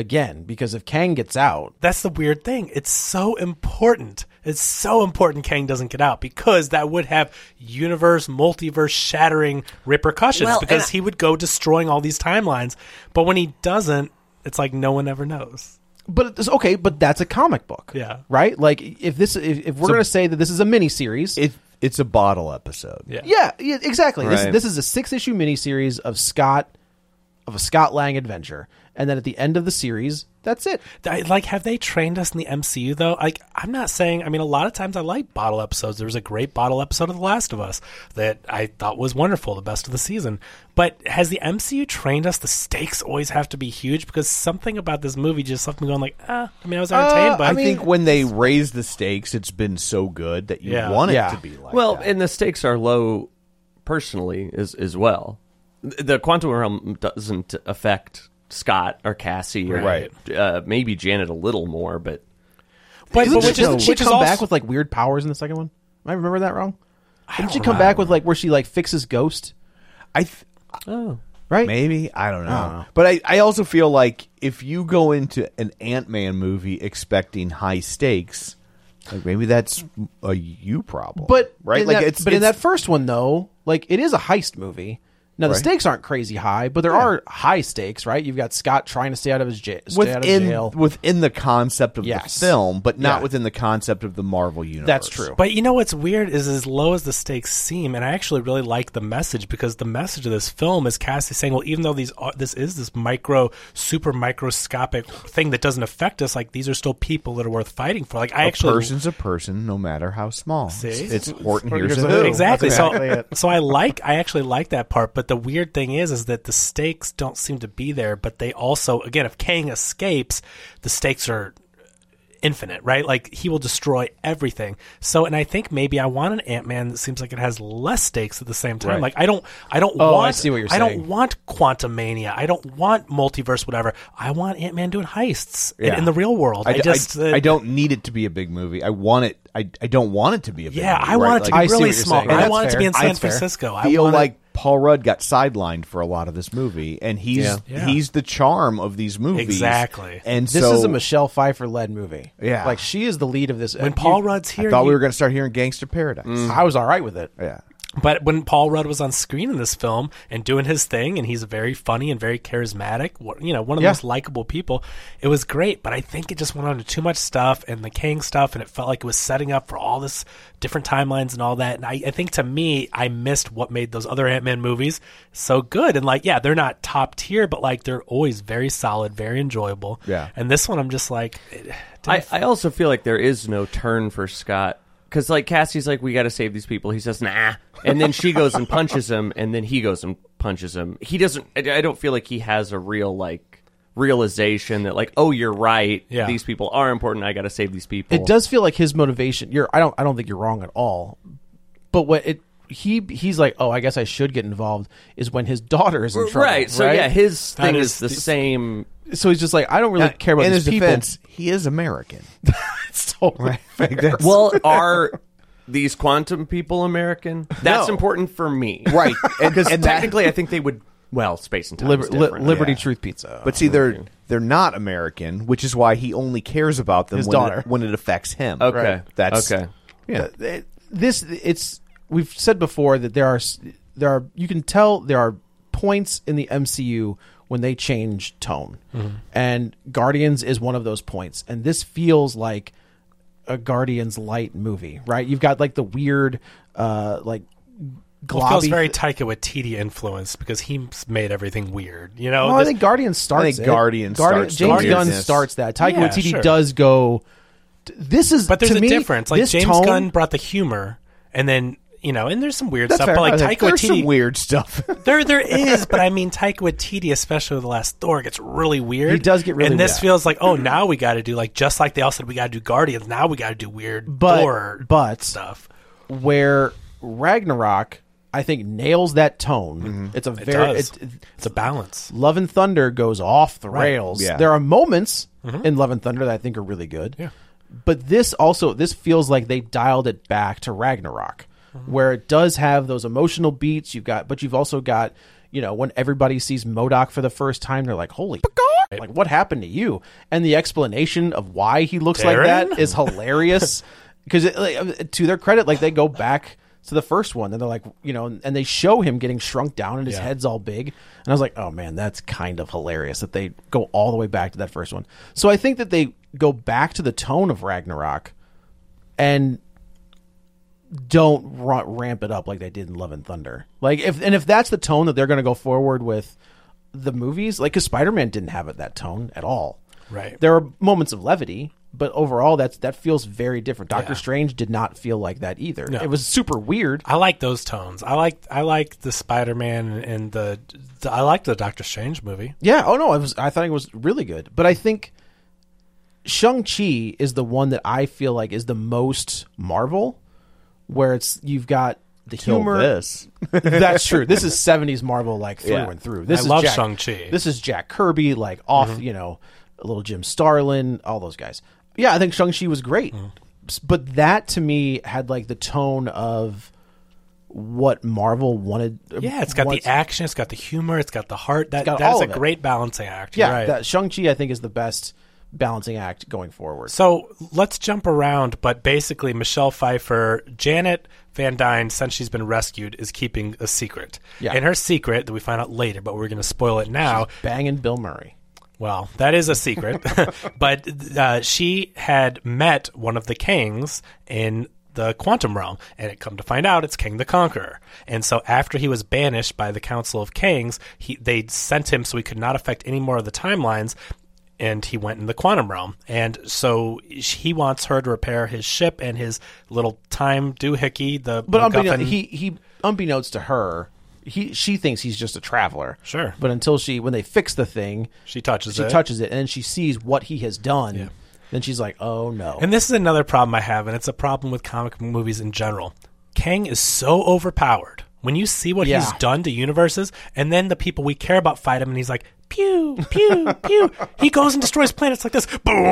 again, because if Kang gets out, That's the weird thing. It's so important. It's so important Kang doesn't get out because that would have universe, multiverse shattering repercussions Well, because and I- he would go destroying all these timelines. But when he doesn't, it's like no one ever knows. but it's okay, but that's a comic book, Yeah. right? Like if this, if, if we're So- going to say that this is a miniseries, It it's a bottle episode. Yeah. yeah, yeah, exactly. This, Right. this is a six issue miniseries of Scott, of a Scott Lang adventure, and then at the end of the series, that's it. I- Like, have they trained us in the M C U though? Like, I'm not saying. I mean, a lot of times I like bottle episodes. There was a great bottle episode of The Last of Us that I thought was wonderful, the best of the season. But has the M C U trained us? The stakes always have to be huge because something about this movie just left me going like, ah. I mean, I was entertained, Uh, but I think when they raise the stakes, it's been so good that you Yeah. want it Yeah. to be like Well, that. and the stakes are low personally as as well. The quantum realm doesn't affect Scott or Cassie or Right. uh, maybe Janet a little more, but but, Didn't but she, which is doesn't she which is come also, back with like weird powers in the second one? Am I remember that wrong? Didn't don't she come back with like where she like fixes Ghost? I th- oh, Right? maybe I don't know, I don't know. but I, I also feel like if you go into an Ant-Man movie expecting high stakes, like maybe that's a you problem. But right, in like that, it's but in it's- that first one though, like it is a heist movie. Now the Right. stakes aren't crazy high, but there are high stakes, right? You've got Scott trying to stay out of his jail, stay out of within jail. within the concept of Yes. the film, but not Yeah. within the concept of the Marvel universe. That's true. But you know what's weird is as low as the stakes seem, and I actually really like the message because the message of this film is Cassie saying, well, even though these are, this is this micro, super microscopic thing that doesn't affect us, like these are still people that are worth fighting for. Like I A actually person's a person, no matter how small. See? It's Horton Horton here's hears a a who. who. Exactly. That's So, exactly it. so I like, I actually like that part. But the weird thing is, is that the stakes don't seem to be there. But they also, again, if Kang escapes, the stakes are infinite, right? Like he will destroy everything. So, and I think maybe I want an Ant-Man that seems like it has less stakes at the same time. Right. Like I don't, I don't Oh, want. I see what you're I don't saying. want Quantum Mania. I don't want multiverse. Whatever. I want Ant-Man doing heists in, Yeah. in the real world. I, I, just, I, uh, I don't need it to be a big movie. I want it. I, I don't want it to be a big Yeah, movie. I want right? it to Like, I be see really what you're small. saying. I That's want it to fair. be in San That's fair. Francisco. I feel want it- like Paul Rudd got sidelined for a lot of this movie, and he's Yeah. Yeah. he's the charm of these movies. Exactly. And This so is a Michelle Pfeiffer led movie. Yeah. like she is the lead of this. when and Paul you- Rudd's I here, thought we you- were going to start hearing Gangster Paradise. I was all right with it. Yeah. But when Paul Rudd was on screen in this film and doing his thing, and he's very funny and very charismatic, wh- you know, one of the Yeah. most likable people, it was great. But I think it just went on to too much stuff and the Kang stuff, and it felt like it was setting up for all this different timelines and all that. And I, I think to me, I missed what made those other Ant-Man movies so good. And like, yeah, they're not top tier, but like they're always very solid, very enjoyable. Yeah. And this one, I'm just like, it I, didn't I also feel like there is no turn for Scott. Because, like, Cassie's like, we got to save these people. He says, nah. And then she goes and punches him, and then he goes and punches him. He doesn't, I I don't feel like he has a real, like, realization that, like, oh, you're right. Yeah. These people are important. I got to save these people. It does feel like his motivation. You're. I don't. I don't think you're wrong at all. But what it. He he's like, oh, I guess I should get involved. Is when his daughter is in trouble. Right. So, right? yeah, his That thing is is the the- same. So he's just like, I don't really care about in these his people. defense, he is American. It's totally fair. Like, that's- Well, are these quantum people American? That's No. important for me. Right. And, Because and that- technically, I think they would, well, space and time Liber- is li- different. Liberty Yeah. Truth Pizza. But see, they're they're not American, which is why he only cares about them His when daughter. It, when it affects him. Okay. Right. That's okay. Yeah. It- this it's we've said before that there are s- there are you can tell there are points in the M C U when they change tone, and Guardians is one of those points. And this feels like a Guardians light movie, right? You've got like the weird, uh, like globby. Well, it feels very Taika Waititi influenced because he's made everything weird. You know, Well, I This- think Guardians starts. I think it. Guardians Guardian- starts James the Gunn weirdness. starts that. Taika Yeah, Waititi sure. does go. This is But there's to a me, difference. Like this James tone- Gunn brought the humor, and then you know, and there's some weird That's stuff. fair. But like I think Taika there's some Waititi, weird stuff. there there is. But I mean, Taika Waititi, especially with the last Thor, gets really weird. He does get really and this weird. feels like, oh, now we got to do like just like they all said we got to do Guardians. Now we got to do weird But- Thor but- stuff. where Ragnarok, I think, nails that tone. Mm-hmm. It's a It very does. it- It's a balance. Love and Thunder goes off the rails. Yeah. There are moments in Love and Thunder that I think are really good. Yeah. But this also this feels like they dialed it back to Ragnarok, where it does have those emotional beats. You've got, but you've also got, you know, when everybody sees MODOK for the first time, they're like, "Holy Like, what happened to you? And the explanation of why he looks like Darren? that is hilarious. Because like, to their credit, like they go back to the first one, and they're like, you know, and they show him getting shrunk down, and his Yeah. head's all big. And I was like, oh man, that's kind of hilarious that they go all the way back to that first one. So I think that they go back to the tone of Ragnarok, and don't ra- ramp it up like they did in Love and Thunder. Like if and if that's the tone that they're going to go forward with the movies, like because Spider-Man didn't have it that tone at all. Right. There are moments of levity, but overall that's that feels very different. Doctor Yeah. Strange did not feel like that either. No. It was super weird. I like those tones. I like I like the Spider-Man and the, the I like the Doctor Strange movie. Yeah. Oh no, I was I thought it was really good. But I think Shang-Chi is the one that I feel like is the most Marvel, where it's you've got the Till humor. this. That's true. This is seventies Marvel like through Yeah. and through. This I is love Jack, Shang-Chi. This is Jack Kirby, like off, you know, a little Jim Starlin, all those guys. Yeah, I think Shang-Chi was great. S- But that to me had like the tone of what Marvel wanted. Yeah, it's got wants- the action, it's got the humor, it's got the heart. That got that is all a of it. great balancing act. Yeah, You're right. that Shang-Chi I think is the best balancing act going forward. So let's jump around, but basically, Michelle Pfeiffer, Janet Van Dyne, since she's been rescued, is keeping a secret. Yeah. And her secret that we find out later, but we're going to spoil it now. Banging Bill Murray. Well, that is a secret. But uh, she had met one of the kings in the quantum realm, and it come to find out it's King the Conqueror. And so after he was banished by the Council of Kings, he they sent him so he could not affect any more of the timelines, and he went in the quantum realm. And so he wants her to repair his ship and his little time doohickey, the But MacGuffin. unbeknownst, he he unbeknownst to her, he she thinks he's just a traveler. Sure. But until she when they fix the thing, She touches she it. touches it, and then she sees what he has done. Then she's like, "Oh no!" And this is another problem I have, and it's a problem with comic movies in general. Kang is so overpowered. When you see what Yeah. he's done to universes, and then the people we care about fight him, and he's like, pew, pew, pew. He goes and destroys planets like this.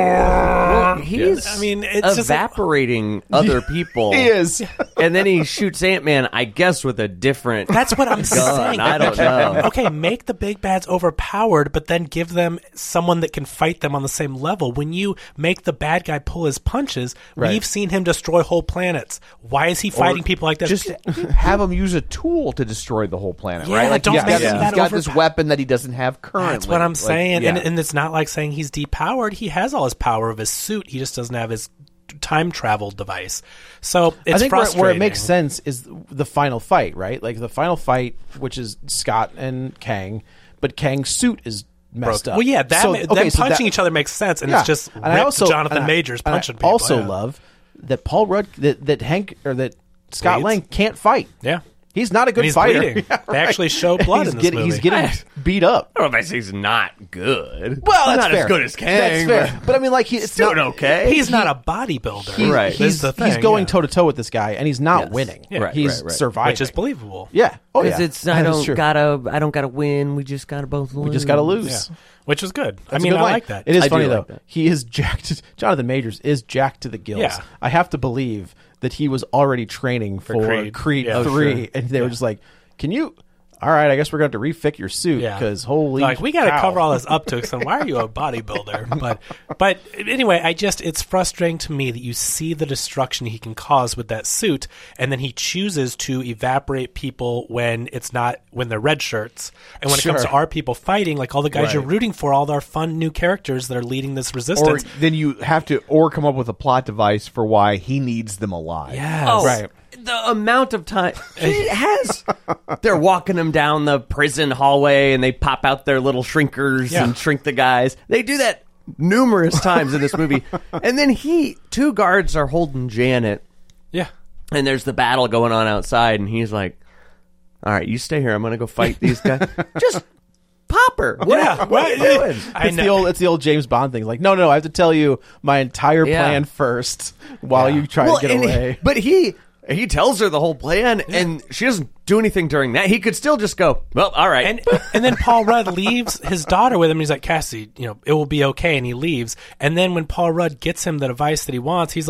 Well, he's I mean, it's just like- evaporating other people. He is. And then he shoots Ant-Man, I guess, with a different That's what I'm gun. saying. I don't know. Okay, make the big bads overpowered, but then give them someone that can fight them on the same level. When you make the bad guy pull his punches, Right. we've seen him destroy whole planets. Why is he fighting people like this? Just have him use a tool to destroy the whole planet, Yeah, right? Like don't he's make got, him he's that got this overpowered. weapon that he doesn't have currently. That's what I'm Like, saying, yeah. and, and it's not like saying he's depowered. He has all his power of his suit. He just doesn't have his time travel device. So it's I think where, frustrating. where it makes sense is the final fight, right? Like the final fight, which is Scott and Kang, but Kang's suit is messed up. Well, yeah, that So- ma- okay, them so punching that- each other makes sense, and yeah. it's just And ripped I also, Jonathan and I- Majors and I punching people. also yeah. love that Paul Rudd, that, that Hank or that Scott Bleeds. Lang can't fight. Yeah. He's not a good And he's fighter. bleeding. Yeah, They actually show blood he's in this getting, movie. He's getting beat up. I don't know if I say he's not good. Well, that's not fair. as good as Kang. That's fair. but But, I mean, like he, it's doing not okay. He's he- not a bodybuilder. He, Right. That's He's, the he's thing, going yeah. toe to toe with this guy, and he's not Yes. winning. Yeah. Right, he's right, right. surviving, Which is believable. Yeah. Oh yeah. It's, it's That I is don't true. gotta I don't gotta win. We just gotta both lose. We just got to lose. Yeah. Which was good. I That's a mean, good I line. like that. It is I do funny like though. that. He is jacked. Jonathan Majors is jacked to the gills. Yeah. I have to believe that he was already training for, Creed. Creed, Yeah. Oh, three, sure. and they were just like, "Can you? All right, I guess we're going to have to refit your suit Yeah. because holy, like we got to cow." cover all this up to because why are you a bodybuilder? But but anyway, I just it's frustrating to me that you see the destruction he can cause with that suit, and then he chooses to evaporate people when it's not when they're red shirts, and when it comes to Sure. our people fighting, like all the guys Right. you're rooting for, all our fun new characters that are leading this Or resistance. then you have to, or come up with a plot device for why he needs them alive. yes. Oh, Right. The amount of time he has. They're walking him down the prison hallway, and they pop out their little shrinkers Yeah. and shrink the guys. They do that numerous times in this movie. And then he, two guards are holding Janet, Yeah. and there's the battle going on outside, and he's like, "All right, you stay here. I'm going to go fight these guys." Just pop her. What, Yeah, what are you doing? I It's the know. old, it's the old James Bond thing. Like, no, no, I have to tell you my entire Yeah. plan first while Yeah. you try Well, to get and he- away. but he he tells her the whole plan, and she doesn't do anything during that. He could still just go, "Well, all right." And and then Paul Rudd leaves his daughter with him. He's like, Cassie, you know, it will be okay, and he leaves. And then when Paul Rudd gets him the device that he wants, he's like,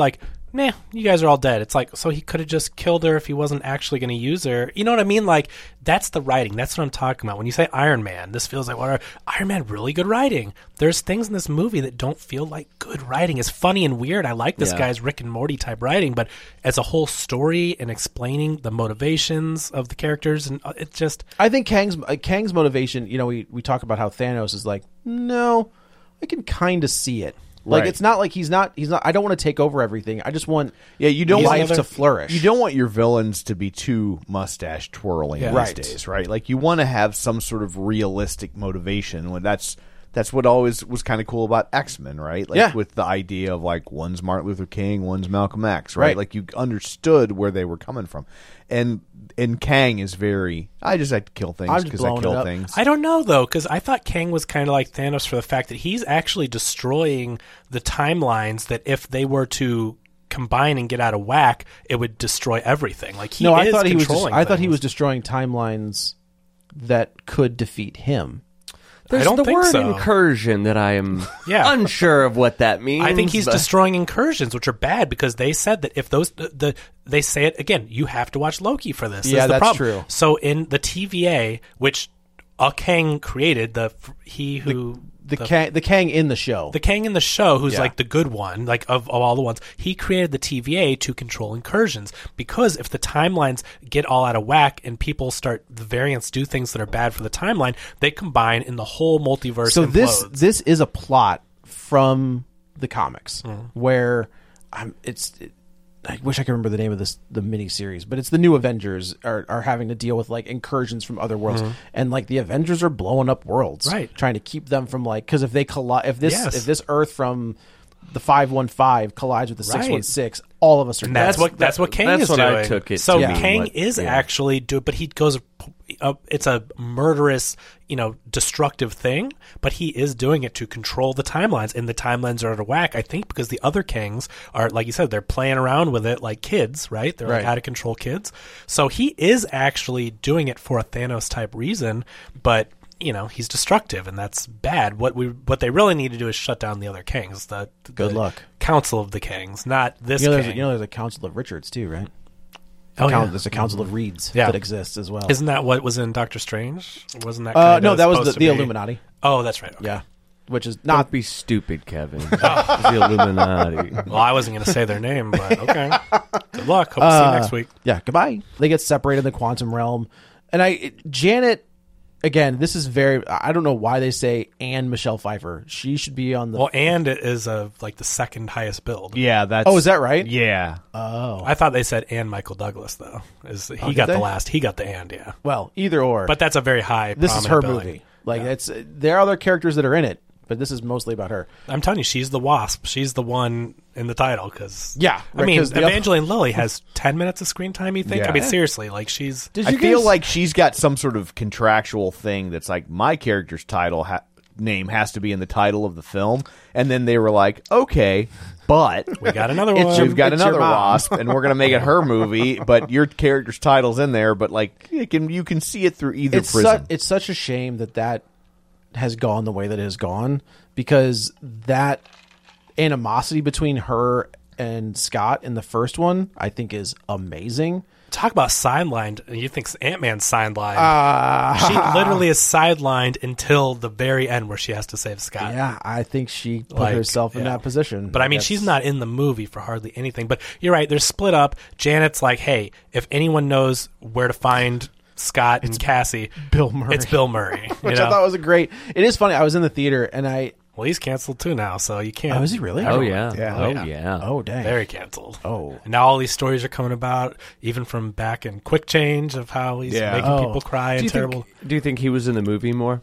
nah, you guys are all dead. It's like, so he could have just killed her if he wasn't actually going to use her. You know what I mean? Like, that's the writing. That's what I'm talking about. When you say Iron Man, this feels like, what are Iron Man really good writing? There's things in this movie that don't feel like good writing. It's funny and weird. I like this Yeah. guy's Rick and Morty type writing, but as a whole story and explaining the motivations of the characters, and uh, it just, I think Kang's uh, Kang's motivation. You know, we we talk about how Thanos is like, no, I can kind of see it. Like, Right. it's not like he's not. He's not. I don't want to take over everything. I just want Yeah, you don't life want to flourish. You don't want your villains to be too mustache twirling Yeah. these Right. days, right? Like you want to have some sort of realistic motivation. When that's that's what always was kind of cool about X-Men, right? Like Yeah. with the idea of like one's Martin Luther King, one's Malcolm X, right? Right. Like you understood where they were coming from, and and Kang is very. I just like to kill things I'm just because I blowing it kill up. things. I don't know, though, because I thought Kang was kind of like Thanos for the fact that he's actually destroying the timelines that if they were to combine and get out of whack, it would destroy everything. Like he no, is I thought he was. Just, controlling I thought he things. was destroying timelines that could defeat him. There's I don't the think word so. incursion that I am Yeah. unsure of what that means. I think he's but- destroying incursions, which are bad because they said that if those the, the they say it again, you have to watch Loki for this. Yeah, is the that's problem. true. So in the T V A, which a Kang created, the he who The, Kang, the Kang in the show. the Kang in the show, who's Yeah. like the good one, like of, of all the ones, he created the T V A to control incursions. Because if the timelines get all out of whack and people start, the variants do things that are bad for the timeline, they combine and the whole multiverse so this implodes. this is a plot from the comics Mm-hmm. where I'm. It's. It, I wish I could remember the name of this the miniseries, but it's the new Avengers are, are having to deal with like incursions from other worlds, and like the Avengers are blowing up worlds, Mm-hmm. Right. Trying to keep them from like because if they collide, if this Yes. if this Earth from the five one five collides with the Right. six one six, all of us are And dead. that's what that's what Kang that's is what doing. I took it so to be, Kang what- is yeah. actually do, but he goes. Uh, it's a murderous, you know, destructive thing, but he is doing it to control the timelines, and the timelines are out of whack. I think because the other Kangs are, like you said, they're playing around with it like kids, right? They're Right. like how to control kids. So he is actually doing it for a Thanos type reason, but. You know, he's destructive, and that's bad. What we what they really need to do is shut down the other Kangs. The, the Good luck. Council of the Kangs, not this you know, there's, Kang. you know, there's a Council of Richards too, right? oh, Coun- yeah. There's a Council of Reeds Yeah. that exists as well. Isn't that what was in Doctor Strange? Wasn't that? uh, kinda no, that was supposed the, to the be- Illuminati. Oh, that's right. Okay. Yeah, which is Not not be stupid, Kevin. It's the Illuminati. Well, I wasn't going to say their name, but okay. Good luck. Hope to see you Uh, next week. Yeah, goodbye. They get separated in the quantum realm, and I it- Janet. Again, this is very. I don't know why they say and Michelle Pfeiffer. She should be on the. Well, and it is a like the second highest build. yeah, that's. Oh, is that right? Yeah. I thought they said and Michael Douglas though. Is he did got the they? last? He got the and yeah. well, either or. But that's a very high. this is prominent her billing. movie. Like it's there are other characters that are in it, but this is mostly about her. I'm telling you, she's the Wasp. She's the one in the title because Yeah, I right, mean, 'cause the other- Evangeline Lilly has ten minutes of screen time. You think? Yeah. I mean, seriously, like she's. Did I you feel guys- like she's got some sort of contractual thing that's like my character's title ha- name has to be in the title of the film, and then they were like, okay, but We got another It's one. your- we've got It's your another mom. Wasp, and we're gonna make it her movie, but your character's title's in there, but like you can you can see it through either it's prism. such, it's such a shame that that has gone the way that it has gone because that animosity between her and Scott in the first one I think is amazing. Talk about sidelined. You think Ant Man's sidelined? Uh, she literally is sidelined until the very end, where she has to save Scott. Yeah, I think she put Like, herself in yeah. that position. But I mean, That's- she's not in the movie for hardly anything. But you're right; they're split up. Janet's like, "Hey, if anyone knows where to find Scott and Cassie, Bill Murray. it's Bill Murray." You which know? I thought was a great. It is funny. I was in the theater and I. well, he's canceled too now, so you can't. Oh, is he really? Oh, yeah. Yeah. Oh, Yeah. yeah. Oh, dang. Very canceled. Oh. And now all these stories are coming about, even from back in Quick Change, of how he's Yeah. making Oh. people cry Do and you, terrible. think, do you think he was in the movie more?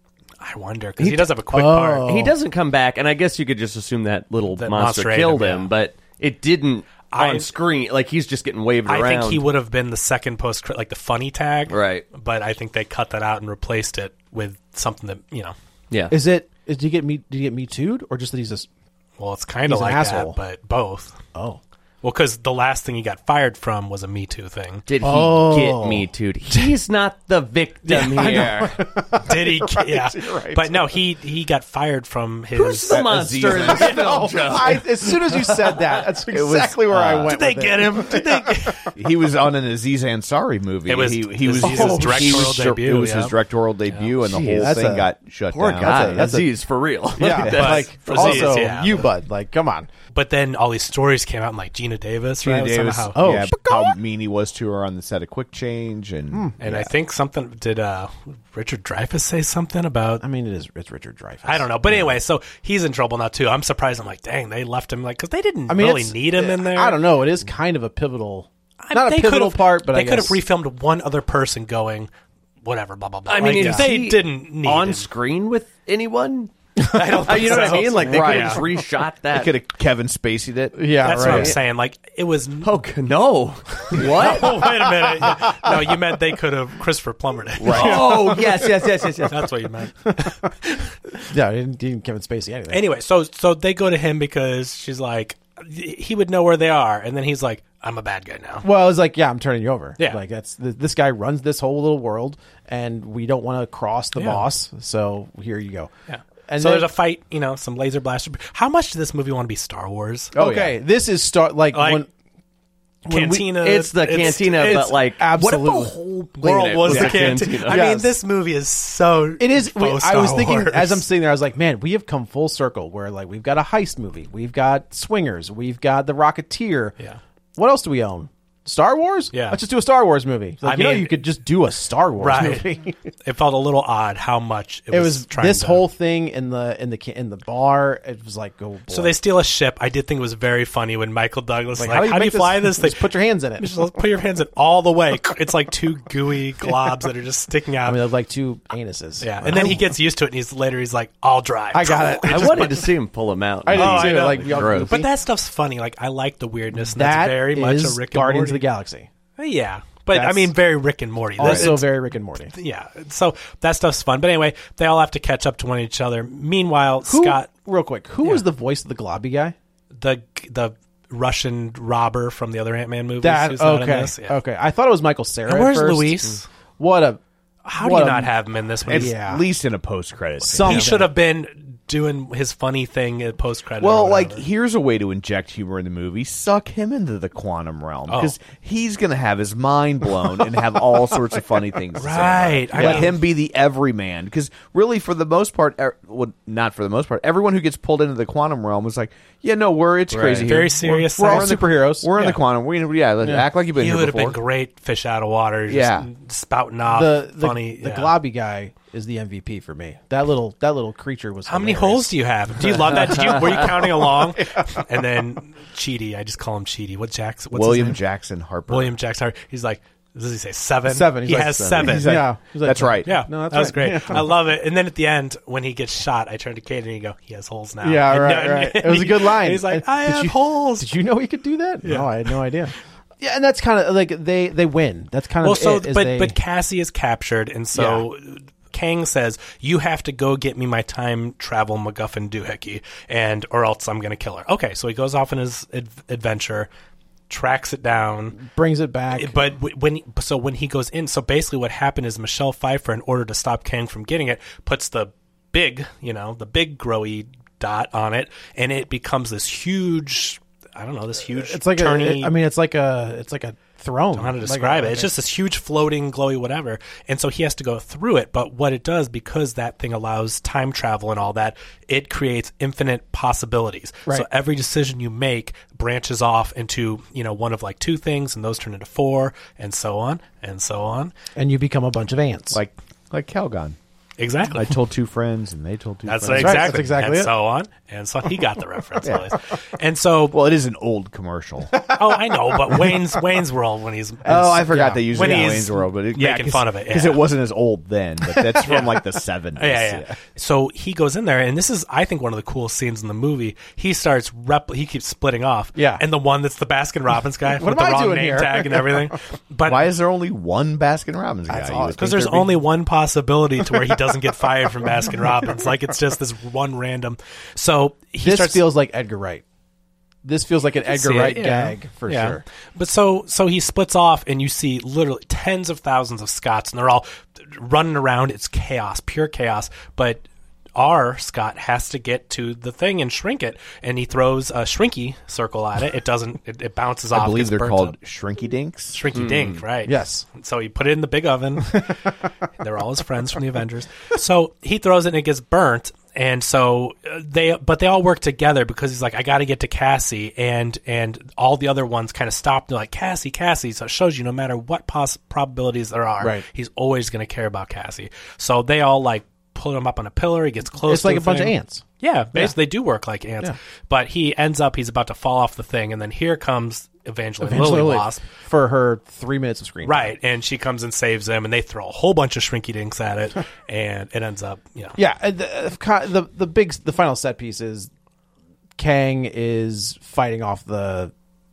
I wonder because he, does have a quick Oh. part. He doesn't come back, and I guess you could just assume that little That monster, monster ate killed him, him, yeah. but it didn't I- on screen. Like, he's just getting waved I around. think he would have been the second post, like the funny tag, Right. But I think they cut that out and replaced it with something that you know. Yeah. Is it? Is, did he get me? Did he get me too'd or just that he's just? Well, it's kind He's of an like asshole. that, but both. Oh, Well, because the last thing he got fired from was a Me Too thing. Did he Oh. get Me Too'd? He's not the victim here. Did he? Yeah. right. But no, he he got fired from his. Who's the monster in this film, Joe? I, as soon as you said that, that's exactly where I went. Did they with get it. him? Did they? Get... He was on an Aziz Ansari movie. It was- he, he this was is his he directorial was- debut, It was yeah. his directorial debut, and the Jeez, whole that's thing a- got shut poor down. guy. God, That's a- Aziz, for real. Yeah, But like for also Aziz, yeah. you, bud. Like, come on. But then all these stories came out, and like Gina Davis, Gina right? Davis, Somehow. Oh, yeah, shit. how mean he was to her on the set of Quick Change, and And I think something did uh, Richard Dreyfuss say something about. I mean, it is. It's Richard Dreyfuss. I don't know, but anyway, so he's in trouble now too. I'm surprised. I'm like, dang, they left him like because they didn't I mean, really it's- need him in there. I don't know. It is kind of a pivotal. I- Not a they pivotal could've- part, but they I could have guess- refilmed one other person going, whatever, blah blah blah. I mean, Like, is they he didn't need on him. screen with anyone? I don't. Think you know what so. I mean? Like they Right. could have just reshot that. could have Kevin Spacey'd it. Yeah, That's right. what I'm saying. Like it was. Oh no! What? Oh, wait a minute. Yeah. No, you meant they could have Christopher Plummered it. Right. Oh yes, yes, yes, yes, yes. That's what you meant. Yeah, he didn't, didn't Kevin Spacey anyway. Anyway, so so they go to him because she's like, he would know where they are, and then he's like, I'm a bad guy now. Well, it's like, yeah, I'm turning you over. Yeah. like that's th- this guy runs this whole little world, and we don't want to cross the Yeah. boss. So here you go. Yeah. And so then- there's a fight, you know, some laser blaster. How much did this movie want to be Star Wars? Okay, this is start like, Like, when. when we- Cantina. It's the cantina, it's- but like, absolutely. what if the whole world planet was was the a cantina. I Yes. mean, this movie is so. It is. faux wait, Star I was thinking Wars. as I'm sitting there, I was like, man, we have come full circle. Where like we've got a heist movie, we've got Swingers, we've got The Rocketeer. Yeah. What else do we own? Star Wars? Yeah. Let's just do a Star Wars movie. Like, I you know, mean- you could just do a Star Wars Right. movie. It felt a little odd how much it, It was, was trying this to- whole thing in the in the ca- in the bar. It was like, oh boy. So they steal a ship. I did think it was very funny when Michael Douglas like, Like, how do you, make fly this? this thing? Just put your hands in it. Just put your hands in all the way. It's like two gooey globs that are just sticking out. I mean, they're like two anuses. yeah, and then he gets used to it, and he's later he's like, "I'll drive." I got it. I wanted to see him pull him out. I did Oh, I too. know. Like, y'all Gross. goofy. But that stuff's funny. Like I like the weirdness. And that that's very much is a Rick and Guardians Morty. of the Galaxy. Yeah, but I That's mean, very Rick and Morty. Also It's- very Rick and Morty. yeah. So that stuff's fun. But anyway, they all have to catch up to one each other. Meanwhile, Who, Scott, real quick, who was the voice of the Globby guy? the the Russian robber from the other Ant Man movies, That who's not in okay, this. Yeah. okay. I thought it was Michael Cera. And at where's first. Luis? What a How do what you a- not have him in this one? At Yeah. least in a post credit. Some- He should have been doing his funny thing at post credit. Well, like here's a way to inject humor in the movie: suck him into the quantum realm Oh. because he's going to have his mind blown and have all sorts of funny things. To say about it. Right. I Let mean- him be the everyman because really, for the most part, er, well, not for the most part, everyone who gets pulled into the quantum realm is like, yeah, no, we're it's crazy. Very here. serious We're, we're side. all in the, Superheroes. We're in Yeah. the quantum. We yeah, let's act like you've been he here would have before. been great fish out of water. Just Yeah. spouting off the the, funny. the yeah. Globby guy is the M V P for me. That little that little creature was. How many hilarious. holes do you have? Do you love that? Did you were you counting along? And then Cheaty, I just call him Cheaty. What Jackson? What's William his name? Jackson Harper. William Jackson. He's like, does he say seven? Seven. He's He like has seven. seven. He's like- yeah. He's like- That's right. Yeah, No, that's that was right. great. Yeah. I love it. And then at the end, when he gets shot, I turn to Kate and you go, "He has holes now." Yeah, And- right, and- right. and It was a he- good line. and he's like, And "I did have you- holes." Did you know he could do that? Yeah. No, I had no idea. Yeah, and that's kind of like they they win. That's kind of Well, so it, is but they- but Cassie is captured, and so Kang says, "You have to go get me my time travel MacGuffin doohickey, and or else I'm going to kill her." Okay, so he goes off on his ad- adventure, tracks it down. brings it back. But w- when so when he goes in, so basically what happened is Michelle Pfeiffer, in order to stop Kang from getting it, puts the big, you know, the big growy dot on it, and it becomes this huge. I don't know, this huge. it's like turny, a. I mean, it's like a. It's like a throne. I don't know how to Like describe a- it. It's just this huge floating, glowy whatever. And so he has to go through it. But what it does, because that thing allows time travel and all that, it creates infinite possibilities. Right. So every decision you make branches off into, you know, one of like two things, and those turn into four, and so on, and so on. and you become a bunch of ants. like like Calgon. Exactly. I told two friends, and they told two That's friends. right. exactly, That's exactly and it. so on, and so he got the reference. At least. And so, Well, it is an old commercial. oh, I know, but Wayne's Wayne's World when he's Oh, I forgot yeah. they used When it in he's Wayne's World, but it, making fun of it, because yeah. it wasn't as old then. But that's from like the seventies. Yeah, yeah. So he goes in there, and this is, I think, one of the coolest scenes in the movie. He starts rep. He keeps splitting off. Yeah. And the one that's the Baskin Robbins guy What with am the I wrong doing name here? tag and everything. But Why is there only one Baskin Robbins guy? That's You odd. would because think there's there'd be- only one possibility to where he doesn't get fired from Baskin Robbins. Like it's just this one random. So he this starts. feels like Edgar Wright. this feels like an Edgar See it, Wright yeah. gag for Yeah. sure. But so so he splits off, and you see literally tens of thousands of Scotts, and they're all running around. It's chaos, pure chaos. But our Scott has to get to the thing and shrink it, and he throws a shrinky circle at it. It doesn't. It, it bounces off. I believe gets they're burnt called up. Shrinky Dinks. Shrinky Dink, right? Yes. So he put it in the big oven. They're all his friends from the Avengers. So he throws it and it gets burnt. And so uh, they, but they all work together because he's like, I got to get to Cassie, and and all the other ones kind of stop. They're like, Cassie, Cassie. So it shows you no matter what poss- probabilities there are, Right. he's always going to care about Cassie. So they all like pull him up on a pillar. He gets close. It's to like the a bunch thing. of ants. Yeah, basically they do work like ants. Yeah. But he ends up, he's about to fall off the thing, and then here comes Evangeline, Eventually, Lily like, Wasp. for her three minutes of screen time. Right, and she comes and saves him, and they throw a whole bunch of shrinky dinks at it, and it ends up, you know. Yeah, uh, the, uh, the the big the final set piece is Kang is fighting off the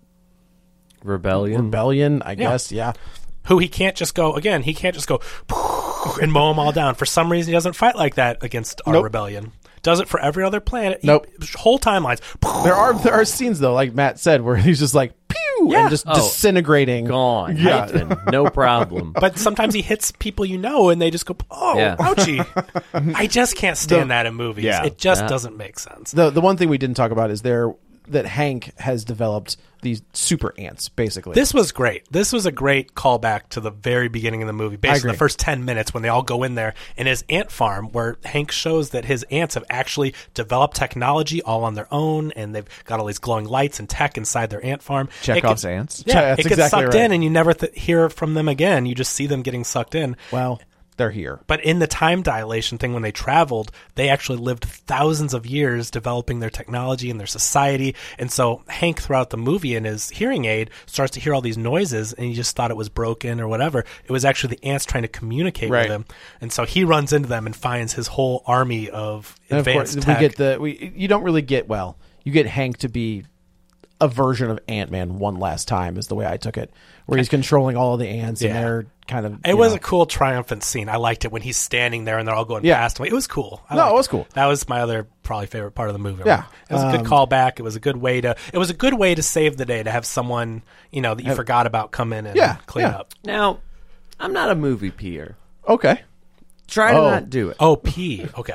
Rebellion. rebellion, I guess. Yeah, Who he can't just go, again, he can't just go and mow them all down. For some reason, he doesn't fight like that against our Nope. rebellion. Does it for every other planet. He- Nope. whole timelines. there are there are scenes though, like Matt said, where he's just like pew Yeah. and just Oh. disintegrating. Gone. Yeah. Hyphen. No problem. But sometimes he hits people you know, and they just go, oh, Yeah. ouchie. I just can't stand that in movies. Yeah. It just Yeah. doesn't make sense. The the one thing we didn't talk about is there that Hank has developed these super ants, basically. This was great. This was a great callback to the very beginning of the movie. Basically, agree. the first ten minutes when they all go in there in his ant farm, where Hank shows that his ants have actually developed technology all on their own, and they've got all these glowing lights and tech inside their ant farm. Chekhov's It get- ants. Yeah, Yeah, that's it gets exactly sucked right. in, and you never th- hear from them again. You just see them getting sucked in. well, they're here. But in the time dilation thing, when they traveled, they actually lived thousands of years developing their technology and their society. And so Hank, throughout the movie, in his hearing aid, starts to hear all these noises, and he just thought it was broken or whatever. It was actually the ants trying to communicate Right. with him. And so he runs into them and finds his whole army of And of course, advanced we tech. get the we. You don't really get well. You get Hank to be a version of Ant-Man one last time, is the way I took it, where he's controlling all of the ants, and Yeah. they're kind of. It you was know, a cool, triumphant scene. I liked it when he's standing there and they're all going Yeah. past him. It was cool. I No, liked it was cool. That was my other probably favorite part of the movie. Yeah. It was a Um, good callback. It was a good way to. It was a good way to save the day, to have someone you know that you forgot about come in and Yeah, clean yeah. up. Now, I'm not a movie peer. okay. Try to Oh. not do it. Oh, P. Okay.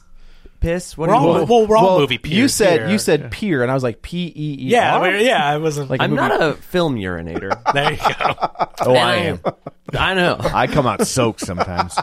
Piss. What We're do you all, want? well, we're all Well, movie peers. You said here. you said peer, and I was like P E E. Yeah, I mean, yeah. I wasn't Like- like. I'm not a film urinator. There you go. Oh, I am. I know. I come out soaked sometimes.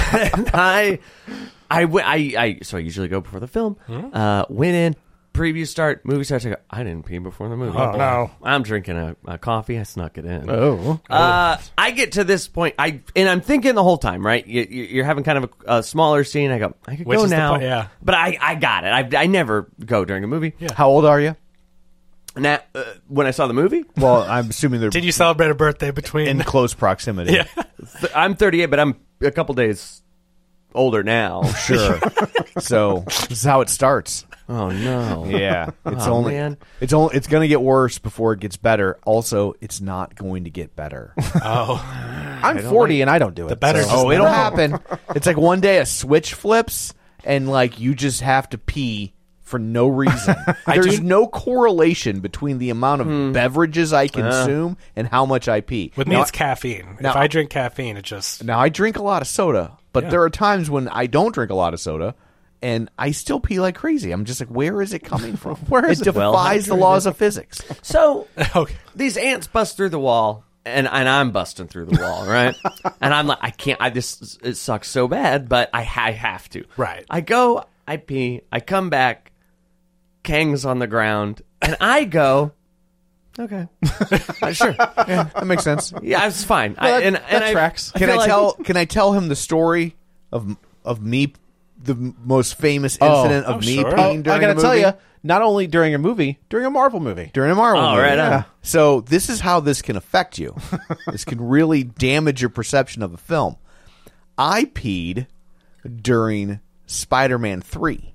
I, I, w- I, I, so I usually go before the film. Uh, went in, preview start, movie starts. I go, I didn't pee before the movie. Oh, no. I'm drinking a, a coffee. I snuck it in. Oh, Uh, I get to this point, I and I'm thinking the whole time, right? You, you- you're having kind of a, a smaller scene. I go, I could Which go is the now, point, yeah. But I, I got it. I, I never go during a movie. Yeah. How old are you? Now, uh, when I saw the movie, Well, I'm assuming they're Did you celebrate a birthday between? in close proximity. Yeah. th- I'm thirty-eight, but I'm a couple days older now. Sure. So this is how it starts. Oh no! Yeah, it's Oh, only man. it's only it's going to get worse before it gets better. Also, it's not going to get better. Oh, I'm forty and I don't do it. the better. so- just oh, it'll never- happen. It's like one day a switch flips and like you just have to pee for no reason. There's do- no correlation between the amount of beverages I consume and how much I pee. With me, Now, it's caffeine. now- if I drink caffeine, it just. now I drink a lot of soda, but Yeah. there are times when I don't drink a lot of soda. And I still pee like crazy. I'm just like, where is it coming from? Where is it it? defies the laws of physics. So Okay. these ants bust through the wall, and and I'm busting through the wall, right? And I'm like, I can't. I this it sucks so bad, but I, I have to. Right. I go, I pee, I come back, Kang's on the ground, and I go, okay, Uh, sure, yeah, That makes sense. yeah, it's fine. Well, I, that- and that and I- tracks. I Can feel I like- tell? Can I tell him the story of of me, the m- most famous Oh. incident of Oh, me sure. Oh, peeing I during gotta a tell movie? you, not only during a movie, during a Marvel movie. During a Marvel Oh, movie. right on. Yeah. So this is how this can affect you. This can really damage your perception of a film. I peed during Spider-Man three.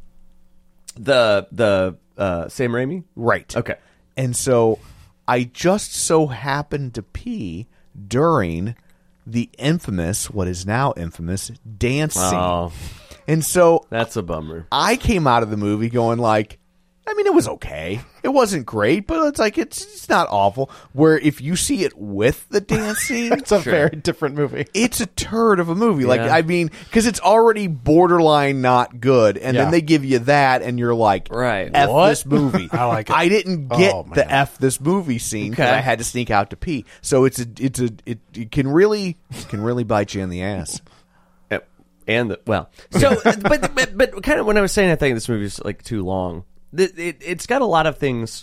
the the uh, Sam Raimi. Right. Okay. And so I just so happened to pee during the infamous, what is now infamous, dance scene. Oh, And so that's a bummer. I came out of the movie going like, I mean, it was okay. It wasn't great, but it's like it's it's not awful. Where if you see it with the dance scene, It's a very different movie. it's a turd of a movie. Like, Yeah. I mean, because it's already borderline not good, and Yeah. then they give you that, and you're like, Right. F What? this movie. I like it. I didn't get Oh, man. the F this movie scene because Okay. I had to sneak out to pee. So it's a, it's a, it, it can really, it can really bite you in the ass. Yep. And the, well, so but, but but kind of when I was saying I think this movie is like too long. It, it it's got a lot of things.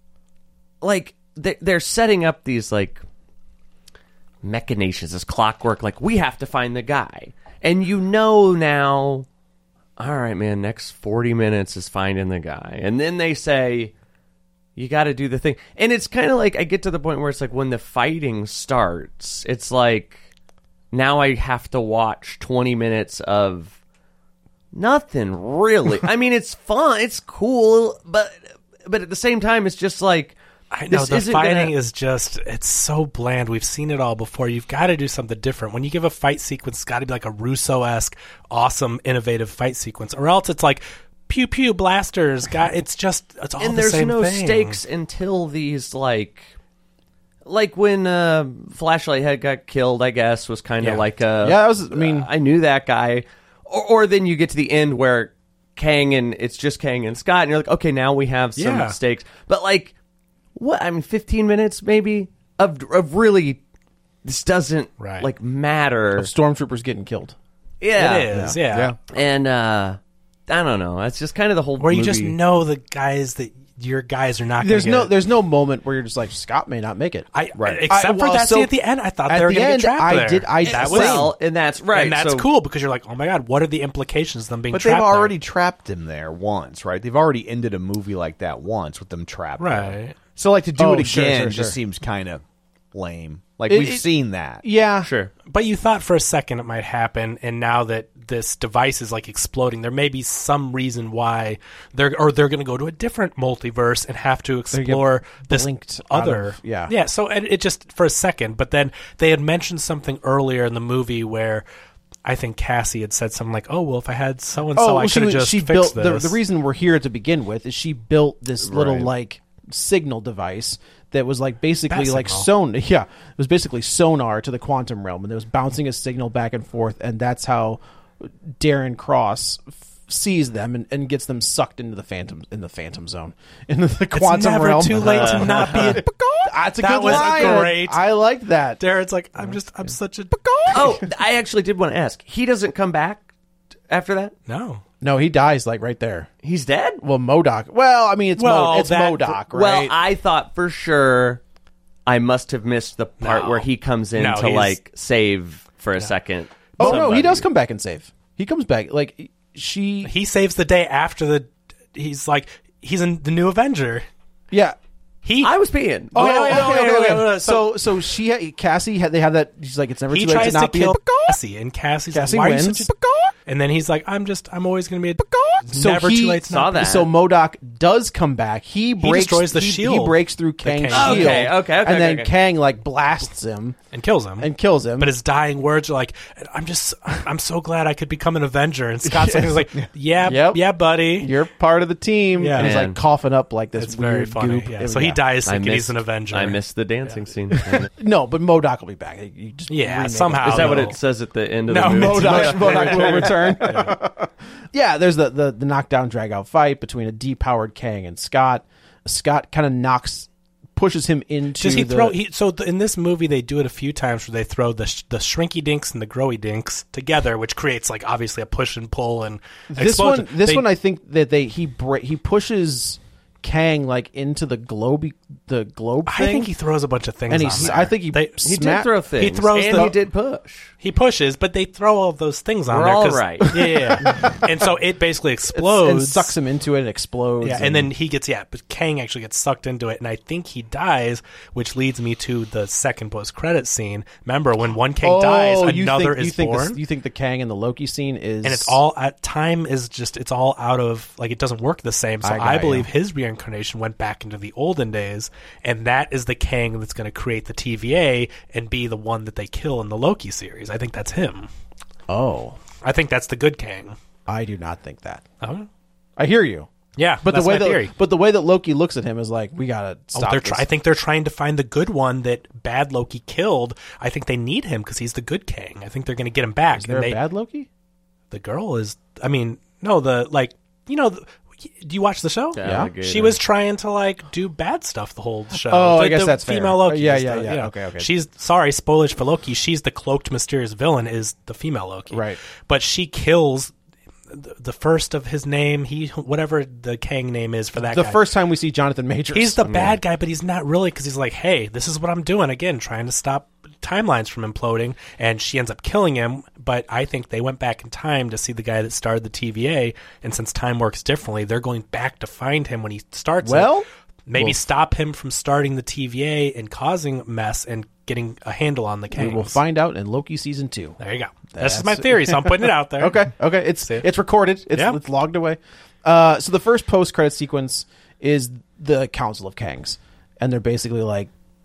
Like they, they're setting up these like machinations, this clockwork. Like we have to find the guy, and you know now. All right, man. Next forty minutes is finding the guy, and then they say you got to do the thing, and it's kind of like I get to the point where it's like when the fighting starts, it's like. Now I have to watch twenty minutes of nothing really. I mean, it's fun, it's cool, but but at the same time, it's just like I know this the isn't fighting gonna- is just it's so bland. We've seen it all before. You've got to do something different. When you give a fight sequence, it's got to be like a Russo-esque, awesome, innovative fight sequence, or else it's like pew pew blasters. Guy, it's just it's all and the there's same no thing. stakes until these like. Like when uh, Flashlight Head got killed, I guess was kind of Yeah. like a Yeah, that was- I mean- I knew that guy, or, or then you get to the end where Kang and it's just Kang and Scott, and you're like, okay, now we have some Yeah. stakes. But like, what? I mean, fifteen minutes maybe of of really this doesn't Right. like matter. Stormtroopers getting killed. Yeah, It is, yeah. and uh, I don't know. That's just kind of the whole Where you movie. just know the guys that your guys are not. There's gonna no get. there's no moment where you're just like Scott may not make it. I, Right. Except I- for well, that so scene at the end, I thought at they were the going to end, get trapped I there. did- I- that was, well, and that's right. and that's so, cool because you're like, oh my god, what are the implications of them being But they've trapped already there? trapped him there once, right? They've already ended a movie like that once with them trapped. there. Right. So, like, to do Oh, it again sure, sure, just sure. seems kind of lame. Like, It- we've it- seen that. Yeah, Sure. But you thought for a second it might happen, and now that this device is like exploding, there may be some reason why they're or they're going to go to a different multiverse and have to get explore this blinked out other. of- yeah. yeah. So and it just for a second, but then they had mentioned something earlier in the movie where I think Cassie had said something like, "Oh well, if I had so and so, Oh, I well, she could have was- just she fixed built the, this." the reason we're here to begin with is she built this little Right. like signal device that was like basically Bat like signal. son yeah it was basically sonar to the quantum realm, and it was bouncing a signal back and forth, and that's how Darren Cross f- sees them and, and gets them sucked into the phantom in the phantom zone into the it's quantum never realm. too late to not be a. That's a That good was line. great. I like that. Darren's like, I'm just, I'm such a. Oh, I actually did want to ask. He doesn't come back after that. No. No, he dies like right there. He's dead. Well, MODOK. Well, I mean, it's Well, Mo, it's that- MODOK, Well, right? I thought for sure I must have missed the part No. where he comes in No, to he's- like save for a second. oh no, he somebody. does come back and save. He comes back like she. He saves the day after the. He's like, he's in the new Avenger. Yeah. He. I was peeing. Oh, Wait, okay, wait, okay, wait, okay, wait, okay. wait, wait. So, so she, had, Cassie, had, they have that. She's like, it's never he too late tries to to, not be kill a. Cassie, and Cassie's Cassie like, Why wins. Are you such a... And then he's like, I'm just, I'm always going to be a. It's So never he too late to saw not be- that. So MODOK does come back. He breaks. destroys the he, shield. He breaks through Kang's Kang. shield. Okay, okay, okay, And then okay, okay. Kang like blasts him and kills him and kills him. But his dying words are like, I'm just, I'm so glad I could become an Avenger. And Scott's looking, he's like, yeah, Yep. yeah, buddy. You're part of the team. Yeah. and he's Man. like coughing up like this It's weird very funny. goop. Yeah. And So he yeah. dies I thinking missed, he's an Avenger. I missed the dancing scene. No, but MODOK will be back. You just Yeah, remake it. somehow. Is that what no. it says at the end of No, the movie? MODOK, MODOK will return. Yeah, there's the, the, the knockdown, drag out fight between a depowered Kang and Scott. Scott kind of knocks, pushes him into Does he the, throw? He, so th- in this movie, they do it a few times where they throw the sh- the shrinky dinks and the growy dinks together, which creates like obviously a push and pull and this explosion. one. This They- one, I think that they he bra- he pushes Kang like into the globe the globe I thing. think he throws a bunch of things. and on he's. there. I think he They- He sma- did throw things. He throws and the- he did push. he pushes, but they throw all of those things on We're there. all 'cause- right. Yeah, yeah. And so it basically explodes and sucks him into it and explodes. Yeah, and then he gets yeah, but Kang actually gets sucked into it, and I think he dies, which leads me to the second post credit scene. Remember when one Kang oh, dies, you another think, you is think born, The, you think the Kang and the Loki scene is and it's all at time is just it's all out of like it doesn't work the same. So I got I, you. believe his reincarnation went back into the olden days, and that is the Kang that's going to create the T V A and be the one that they kill in the Loki series. I think that's him. Oh, I think that's the good Kang. I do not think that. Oh, I hear you. Yeah, But that's the way my that theory. but the way that Loki looks at him is like, we gotta Oh, stop. they're this. try- I think they're trying to find the good one that bad Loki killed. I think they need him because he's the good Kang. I think they're going to get him back. Is there and a they, bad Loki? The girl is. I mean, no, the like. You know, the, do you watch the show? Yeah. She was trying to like do bad stuff the whole show. Oh, I The- guess the that's fair. female Loki. Yeah, is yeah, the- yeah. you know, Okay, okay. She's sorry, spoilers for Loki. She's the cloaked, mysterious villain. Is the female Loki? Right. But she kills the, the first of his name. He whatever the Kang name is for that. The guy. first time we see Jonathan Majors. He's the bad guy, but he's not really because he's like, hey, this is what I'm doing. Again, trying to stop timelines from imploding. And she ends up killing him. But I think they went back in time to see the guy that started the T V A. And since time works differently, they're going back to find him when he starts Well, it. Maybe we'll- stop him from starting the T V A and causing mess and getting a handle on the We Kangs. will find out in Loki season two. There you go. That's, That's- my theory, so I'm putting it out there. Okay, okay, it's See? it's recorded. It's, Yeah. it's logged away. Uh, so the first post credit sequence is the Council of Kangs, and they're basically like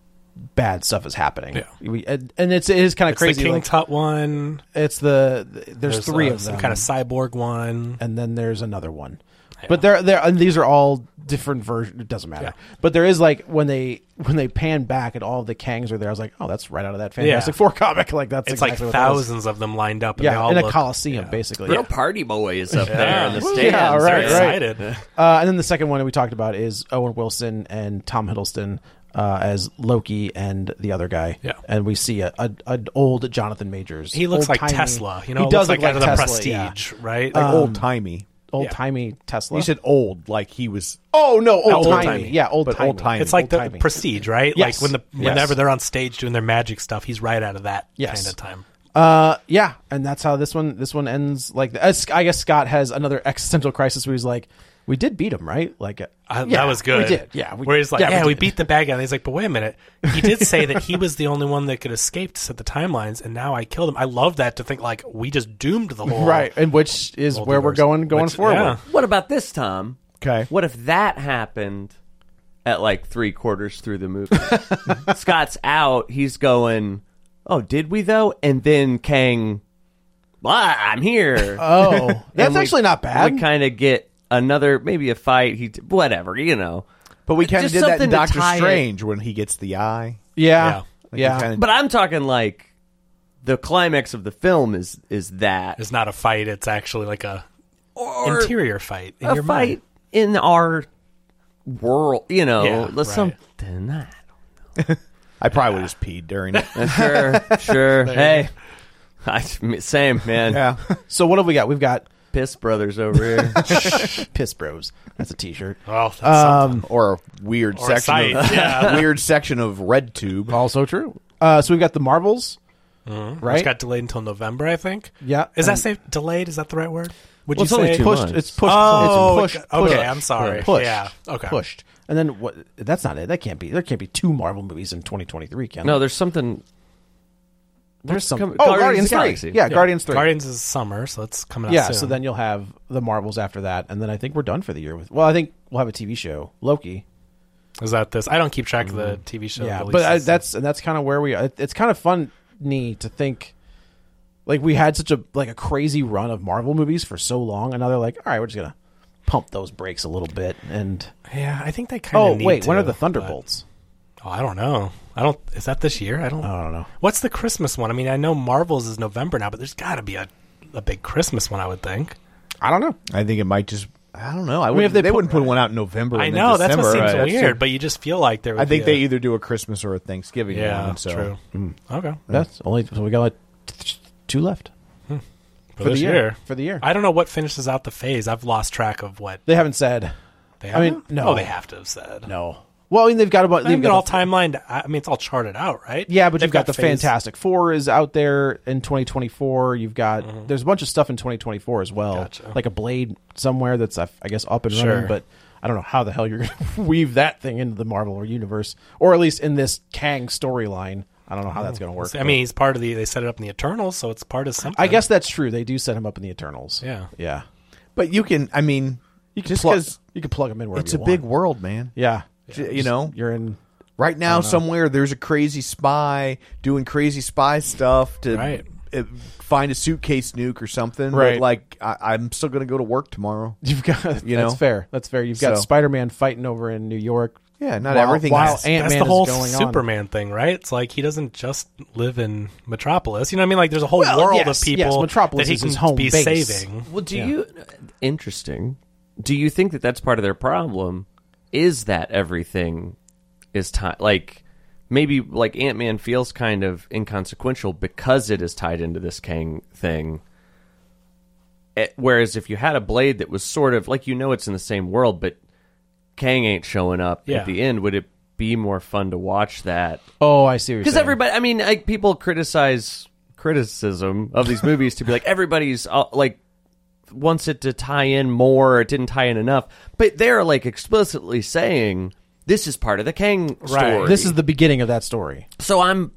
bad stuff is happening. Yeah. We, and, and it's it is kind of It's crazy. the King like, Tut one. it's the, the- there's, three uh, of some them, kind of cyborg one. and then there's another one. But they're they're and these are all different versions. It doesn't matter. Yeah. But there is like when they when they pan back and all of the Kangs are there. I was like, oh, that's right out of that Fantastic Yeah. Four comic. Like that's It's exactly like what that is. thousands of them lined up. And they Yeah, all in a look, coliseum, yeah. basically. Real party boys up there Yeah. in the Woo. stands. Yeah, right, Very right. excited. Uh, and then the second one that we talked about is Owen Wilson and Tom Hiddleston uh, as Loki and the other guy. Yeah. And we see a, a an old Jonathan Majors. He looks like Old-timey- Tesla. You know, he it does looks look like, like out of the Tesla, Prestige, yeah. right? Like Um, old timey. Old timey Tesla. You said old, like he was. oh no, old timey. old-timey. Yeah, old But timey. old-timey. It's like the Old-timey. Prestige, right? Yes. Like when the Yes. whenever they're on stage doing their magic stuff, he's right out of that Yes. kind of time. Uh, yeah, and that's how this one this one ends. Like, as, I guess Scott has another existential crisis where he's like, "We did beat him, right?" Like, uh, I, yeah, that was good. We did, yeah. We, Where he's like, yeah, yeah, we, did." beat the bad guy. And he's like, but wait a minute. He did say that he was the only one that could escape to set the timelines, and now I killed him. I love that to think like we just doomed the whole right, and which is where we're multiverse. going going Which- forward. yeah. What about this, Tom? Okay. What if that happened at like three quarters through the movie? Scott's out. He's going, oh, did we though? And then Kang, well, I'm here. Oh, that's And we- actually not bad. We kind of get another, maybe a fight. He, whatever, you know. But we kind of Just did that in something to Doctor tie it. Strange when he gets the eye. yeah, Like yeah. we kinda- But I'm talking like the climax of the film is is that It's not a fight. It's actually like a or interior fight in a your fight mind. in our world. You know, Yeah, let's right. something. I I probably would have just peed during it. Sure, sure. hey, I, same man. Yeah. So what have we got? We've got Piss Brothers over here. Piss Bros. That's a T-shirt. Oh, that's Um, Or a weird Or a section site, of yeah. weird section of Red Tube. Also true. Uh, so we've got the Marvels, something. right? It's got delayed until November, I think. Yeah, Is that and- say delayed? Is that the right word? Would Well, you it's only say two pushed? months. It's pushed. Oh, it's pushed. okay. pushed, I'm sorry. Pushed. Yeah. Okay. Pushed. And then what? That's not it. That can't be. There can't be two Marvel movies in twenty twenty-three. Can no, there? there's something. There's some. coming- Oh, Guardians Guardians of the three. Galaxy. Yeah, Guardians three. Guardians is summer, so it's coming out yeah. soon. So then you'll have the Marvels after that, and then I think we're done for the year with. Well, I think we'll have a T V show, Loki. Is that this? I don't keep track of the T V show. Yeah, but I, releases. that's and that's kind of where we are. It, it's kind of funny to think, like we had such a like a crazy run of Marvel movies for so long, and now they're like, all right, we're just gonna pump those brakes a little bit. And yeah, I think they kind of. oh need wait, to, when are the but- Thunderbolts? Oh, I don't know. I don't. Is that this year? I don't. I don't know. What's the Christmas one? I mean, I know Marvel's is November now, but there's got to be a a big Christmas one. I would think. I don't know. I think it might just. I don't know. I mean, would if they, they put- wouldn't put one out in November. I and then know that's what December. seems Uh, weird, but you just feel like there. Would I think be they a, either do a Christmas or a Thanksgiving Yeah, one. So. true. Hmm. Okay, That's only so we got like th- two left for, for this the year. year. For the year, I don't know what finishes out the phase. I've lost track of what they haven't said. they. I mean, haven't? no. Oh, they have to have said. No. Well, I mean, they've got about They've they've got all got timelined. I mean, it's all charted out, right? yeah, but They've you've got, the phase- Fantastic Four is out there in twenty twenty-four. You've got there's a bunch of stuff in twenty twenty-four as well, Gotcha. like a Blade somewhere that's I I guess up and Sure. running. But I don't know how the hell you're going to weave that thing into the Marvel universe, or at least in this Kang storyline. I don't know how that's going to work. I but- mean, he's part of the. They set it up in the Eternals, so it's part of something. I guess that's true. They do set him up in the Eternals. Yeah. yeah. But you can. I mean, You can just plug, because you can plug him in wherever it's you a big want. world, man. Yeah, You know, you're in. right now somewhere there's a crazy spy doing crazy spy stuff to Right. uh, find a suitcase nuke or something. Right. But, like, I, I'm still going to go to work tomorrow. You've got You that's know? fair. That's fair. You've got So- Spider-Man fighting over in New York. Yeah, not while, everything while has- Ant-Man That's the whole is going on. Superman thing, right? It's like he doesn't just live in Metropolis. You know what I mean? Like there's a whole Well, world yes, of people yes, Metropolis that he is can his home be base. saving. Well, do Yeah. you interesting? Do you think that that's part of their problem? Is that everything is tied? Like maybe like Ant-Man feels kind of inconsequential because it is tied into this Kang thing. It, whereas if you had a Blade that was sort of like, you know, it's in the same world, but Kang ain't showing up Yeah. at the end, would it be more fun to watch that? Oh, I see what you're Because saying. everybody, I mean, like people criticize criticism of these movies to be like everybody's uh, like wants it to tie in more, or it didn't tie in enough, but they're like explicitly saying this is part of the Kang story. This is the beginning of that story. So I'm,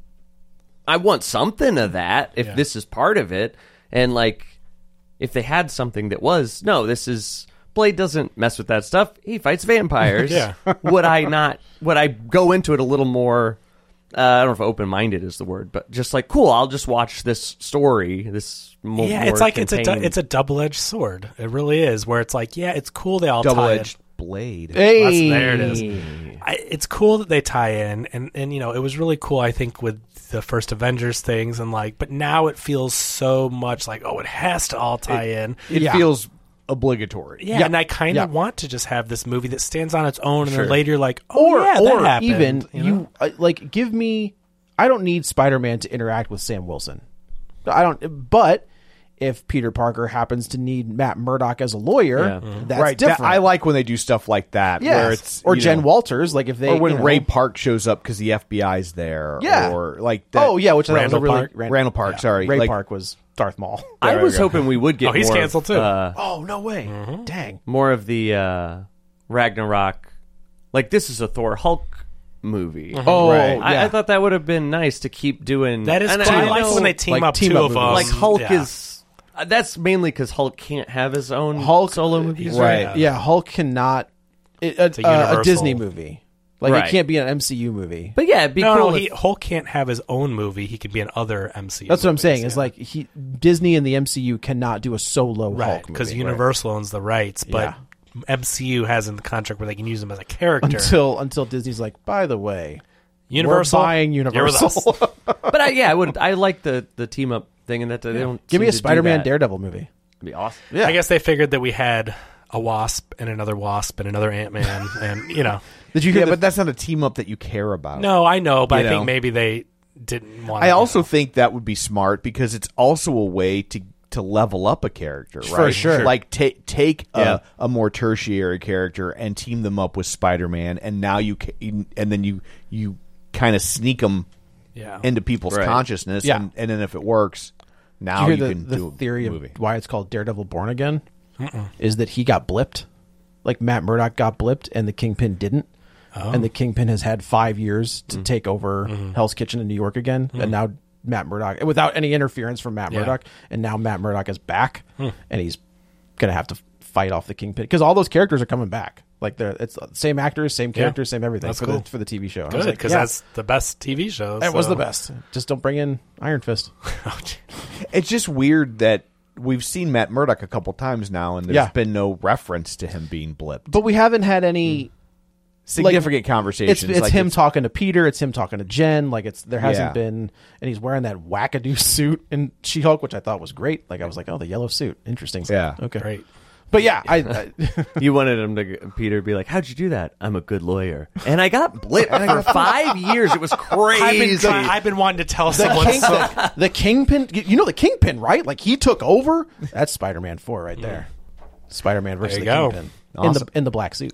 I want something of that if Yeah. this is part of it, and like if they had something that was no, this is. Blade doesn't mess with that stuff. He fights vampires. Yeah. Would I not? Would I go into it a little more? Uh, I don't know if open-minded is the word, but just like cool. I'll just watch this story. This mo- Yeah, more it's like it's a du- contained- it's a double edged sword. It really is. Where it's like, yeah, it's cool they all tie Double-edged in. blade. Hey, That's- there it is. I, it's cool that they tie in, and and you know it was really cool. I think with the first Avengers things, and like, but now it feels so much like, oh, it has to all tie in. It Yeah. feels obligatory. Yeah, Yeah. and I kind of Yeah. want to just have this movie that stands on its own, and Sure. then later you're like, oh Or yeah, or that happened. even you, you, know? uh, like give me. I don't need Spider-Man to interact with Sam Wilson. I don't. But if Peter Parker happens to need Matt Murdock as a lawyer, Yeah. that's right. That- different. I like when they do stuff like that. yeah, Where it's or you Jen know, Walters, like if they or when you know, Ray Park shows up because the F B I's there. Yeah. Or like that. Oh yeah, which I thought was a Randall really Park? Ran- Randall Park, yeah. sorry. Ray Like- Park was Darth Maul. I There was we go. hoping we would get. Oh, he's more of, canceled, too. Uh, Oh no way! Mm-hmm. Dang. more of the uh, Ragnarok. Like this is a Thor Hulk movie. Oh Right. I, yeah. I thought that would have been nice to keep doing. that is and cool. I, like know, when they team like, up team two up of them. movies. like Hulk Yeah. is. uh, That's mainly because Hulk can't have his own Hulk- solo movies, Right. right? yeah, Hulk cannot. It, a, a a, a Universal. Disney movie, like Right. it can't be an M C U movie. But yeah, it'd be No, cool. no, if- he, Hulk can't have his own movie. He could be in other M C U. That's what I'm movies, saying. Is yeah. like he Disney and the M C U cannot do a solo right Hulk because movie. Universal owns the rights, but Yeah. M C U has in the contract where they can use him as a character. until until Disney's like, by the way, Universal we're buying you're with Universal. us. but I, yeah, I would. I like the the team up thing, and that they don't Give me seem a to do Spider-Man that. Daredevil movie. It'd be awesome. Yeah, I guess they figured that we had a Wasp and another Wasp and another Ant Man, and you know. Did you hear Yeah, the- but that's not a team up that you care about. No, I know, but You I think know. maybe they didn't want. I also think that would be smart because it's also a way to to level up a character, right? For sure. Like take take Yeah. a, a more tertiary character and team them up with Spider-Man, and now you ca- and then you you kind of sneak them yeah. into people's Right. consciousness, Yeah. and, and then if it works, Did now you you, hear the, can the do a theory movie. of why it's called Daredevil Born Again? Is that he got blipped? Like Matt Murdock got blipped and the Kingpin didn't. Oh. And the Kingpin has had five years Mm. to take over Mm-hmm. Hell's Kitchen in New York again. And now Matt Murdock, without any interference from Matt Yeah. Murdock, and now Matt Murdock is back, Hmm. and he's going to have to fight off the Kingpin. Because all those characters are coming back. Like they're it's the same actors, same characters, same everything That's for cool. the for the T V show. And I was Good like, because yeah, that's the best T V show. that was so- the best. Just don't bring in Iron Fist. Oh, gee. It's just weird that we've seen Matt Murdock a couple times now, and there's Yeah. been no reference to him being blipped. But we haven't had any Significant It's conversations. it's like him talking to Peter. It's him talking to Jen. Like it's there hasn't Yeah. been, and he's wearing that wackadoo suit in She-Hulk, which I thought was great. Like I was like, oh, the yellow suit, interesting. Yeah. okay, Great. But yeah, I, I You wanted him to Peter be like, "How'd you do that? I'm a good lawyer, and I got blipped for five years. It was I've been, crazy." I've been wanting to tell the, someone. king, so- the, the Kingpin. You know the Kingpin, right? Like he took over. That's Spider-Man Four right there. Spider-Man versus There the you go. Kingpin Awesome. in the in the black suit.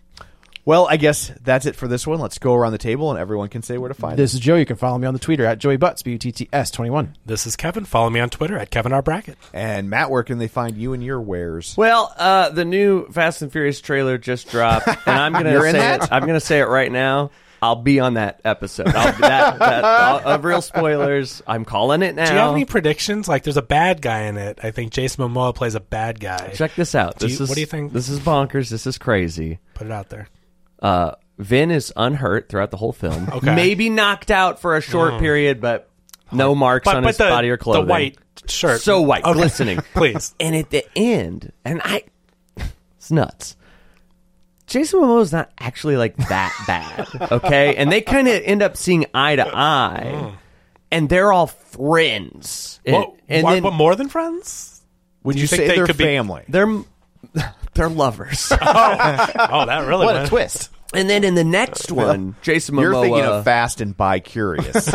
Well, I guess that's it for this one. Let's go around the table, and everyone can say where to find This us. is Joe. You can follow me on the Twitter at Joey Butts, B U T T S twenty-one. This is Kevin. Follow me on Twitter at Kevin R. Brackett. And Matt, where can they find you and your wares? Well, uh, the new Fast and Furious trailer just dropped, and I'm gonna You're in say that? it. I'm gonna say it right now. I'll be on that episode. I'll, that, that, I'll, of real spoilers. I'm calling it now. Do you have any predictions? Like, there's a bad guy in it. I think Jason Momoa plays a bad guy. Check this out. Do This you- is what do you think? This is bonkers. This is crazy. Put it out there. Uh, Vin is unhurt throughout the whole film. Okay. Maybe knocked out for a short Mm. period, but No marks but, on but his the, body or clothing. The white shirt. So white, Okay. glistening. Please. And at the end, and I, it's nuts. Jason Momoa's not actually like that bad, okay? And they kind of end up seeing eye to eye, and they're all friends. And, Well, and what, then but more than friends? Would Do you, you think say they they're could be- family? they're they're lovers. Oh, that really What a went- twist. And then in the next one, Jason Momoa. You're thinking of Fast and Bi Curious.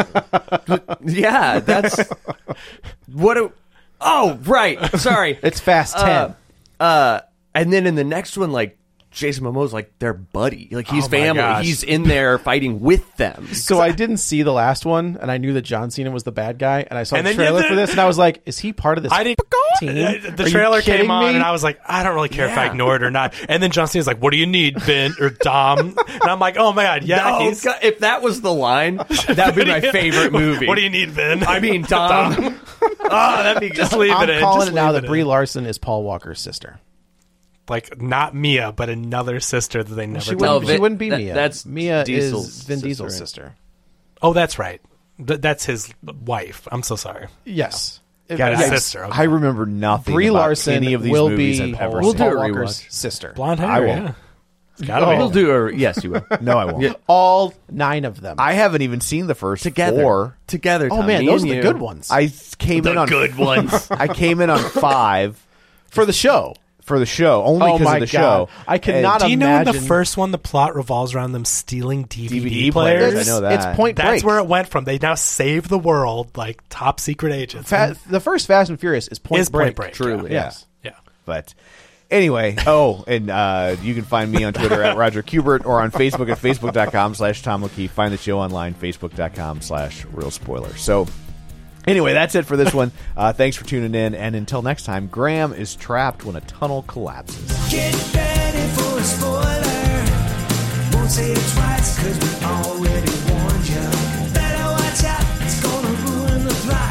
Yeah, that's what. A, oh, right. Sorry. It's Fast ten. Uh, uh, and then in the next one, like Jason Momoa's like their buddy, like he's Oh my family. gosh. He's in there fighting with them. So I didn't see the last one, and I knew that John Cena was the bad guy, and I saw And the then you trailer did- for this, and I was like, "Is he part of this I didn't. team?" Uh, The Are you trailer kidding came on, me? and I was like, I don't really care if I Yeah. ignore it or not. And then John Cena's like, "What do you need, Ben or Dom?" And I'm like, "Oh my god, yeah." No, he's, God, if that was the line, that'd be my favorite movie. What do you need, Ben? I mean, Dom. Oh, that'd be Just good. leave I'm it in. calling Just it now leave that it Brie in. Larson is Paul Walker's sister. Like not Mia, but another sister that they never. She told wouldn't, No, me. she wouldn't be that- Mia. that's Mia Diesel's is Vin sister, Diesel's right? sister. Oh, that's right. Th- that's his wife. I'm so sorry. Yes. God, His I, sister. Okay. I remember nothing Brie about Larson any of these will movies be I've ever Paul We'll do seen. a Walker's rewatch. sister. Blonde hair. I won't. Yeah. It's gotta Oh. be. We'll do a yes, you will. No, I won't. Yeah. All nine of them. I haven't even seen the first Together, four. together. oh Tom, man, me those and are the you. good ones. I came in The on good ones. I came in on five For the show. for the show, only Oh because my of the God. show. I cannot Do you know in the imagine- first one the plot revolves around them stealing D V D, D V D players? players, I know that. It's Point That's Break. where it went from. They now save the world like top secret agents. Fa- the first Fast and Furious is Point Is Break. Point Break. Truly, yeah. Yes. Yeah. But anyway, oh, and uh, you can find me on Twitter at Roger Kubert or on Facebook at facebook.com slash Tom O'Keefe. Find the show online, facebook.com slash Real Spoiler. So anyway, that's it for this one. Uh, thanks for tuning in. And until next time, Graham is trapped when a tunnel collapses. Get ready for a spoiler. Won't say it twice, cause we already warned you. Better watch out, it's gonna ruin the plot.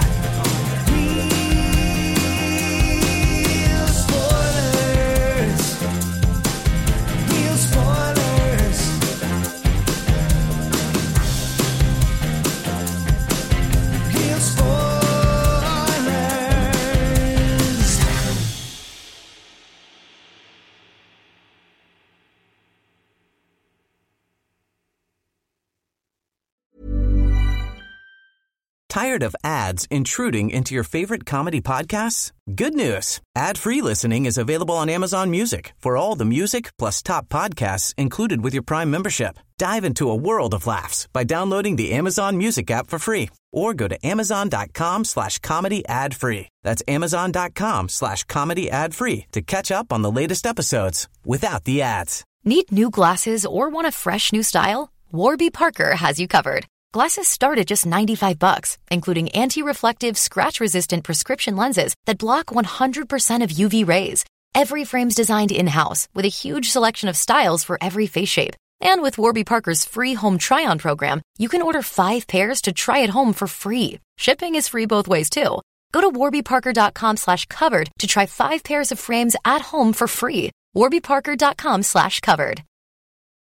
Real spoilers. Real spoilers. Real spoilers. Tired of ads intruding into your favorite comedy podcasts? Good news. Ad-free listening is available on Amazon Music for all the music plus top podcasts included with your Prime membership. Dive into a world of laughs by downloading the Amazon Music app for free or go to amazon.com slash comedy ad free. That's amazon.com slash comedy ad free to catch up on the latest episodes without the ads. Need new glasses or want a fresh new style? Warby Parker has you covered. Glasses start at just ninety-five bucks, including anti-reflective, scratch-resistant prescription lenses that block one hundred percent of U V rays. Every frame's designed in-house with a huge selection of styles for every face shape. And with Warby Parker's free home try-on program, you can order five pairs to try at home for free. Shipping is free both ways, too. Go to warbyparker.com slash covered to try five pairs of frames at home for free. warbyparker.com slash covered.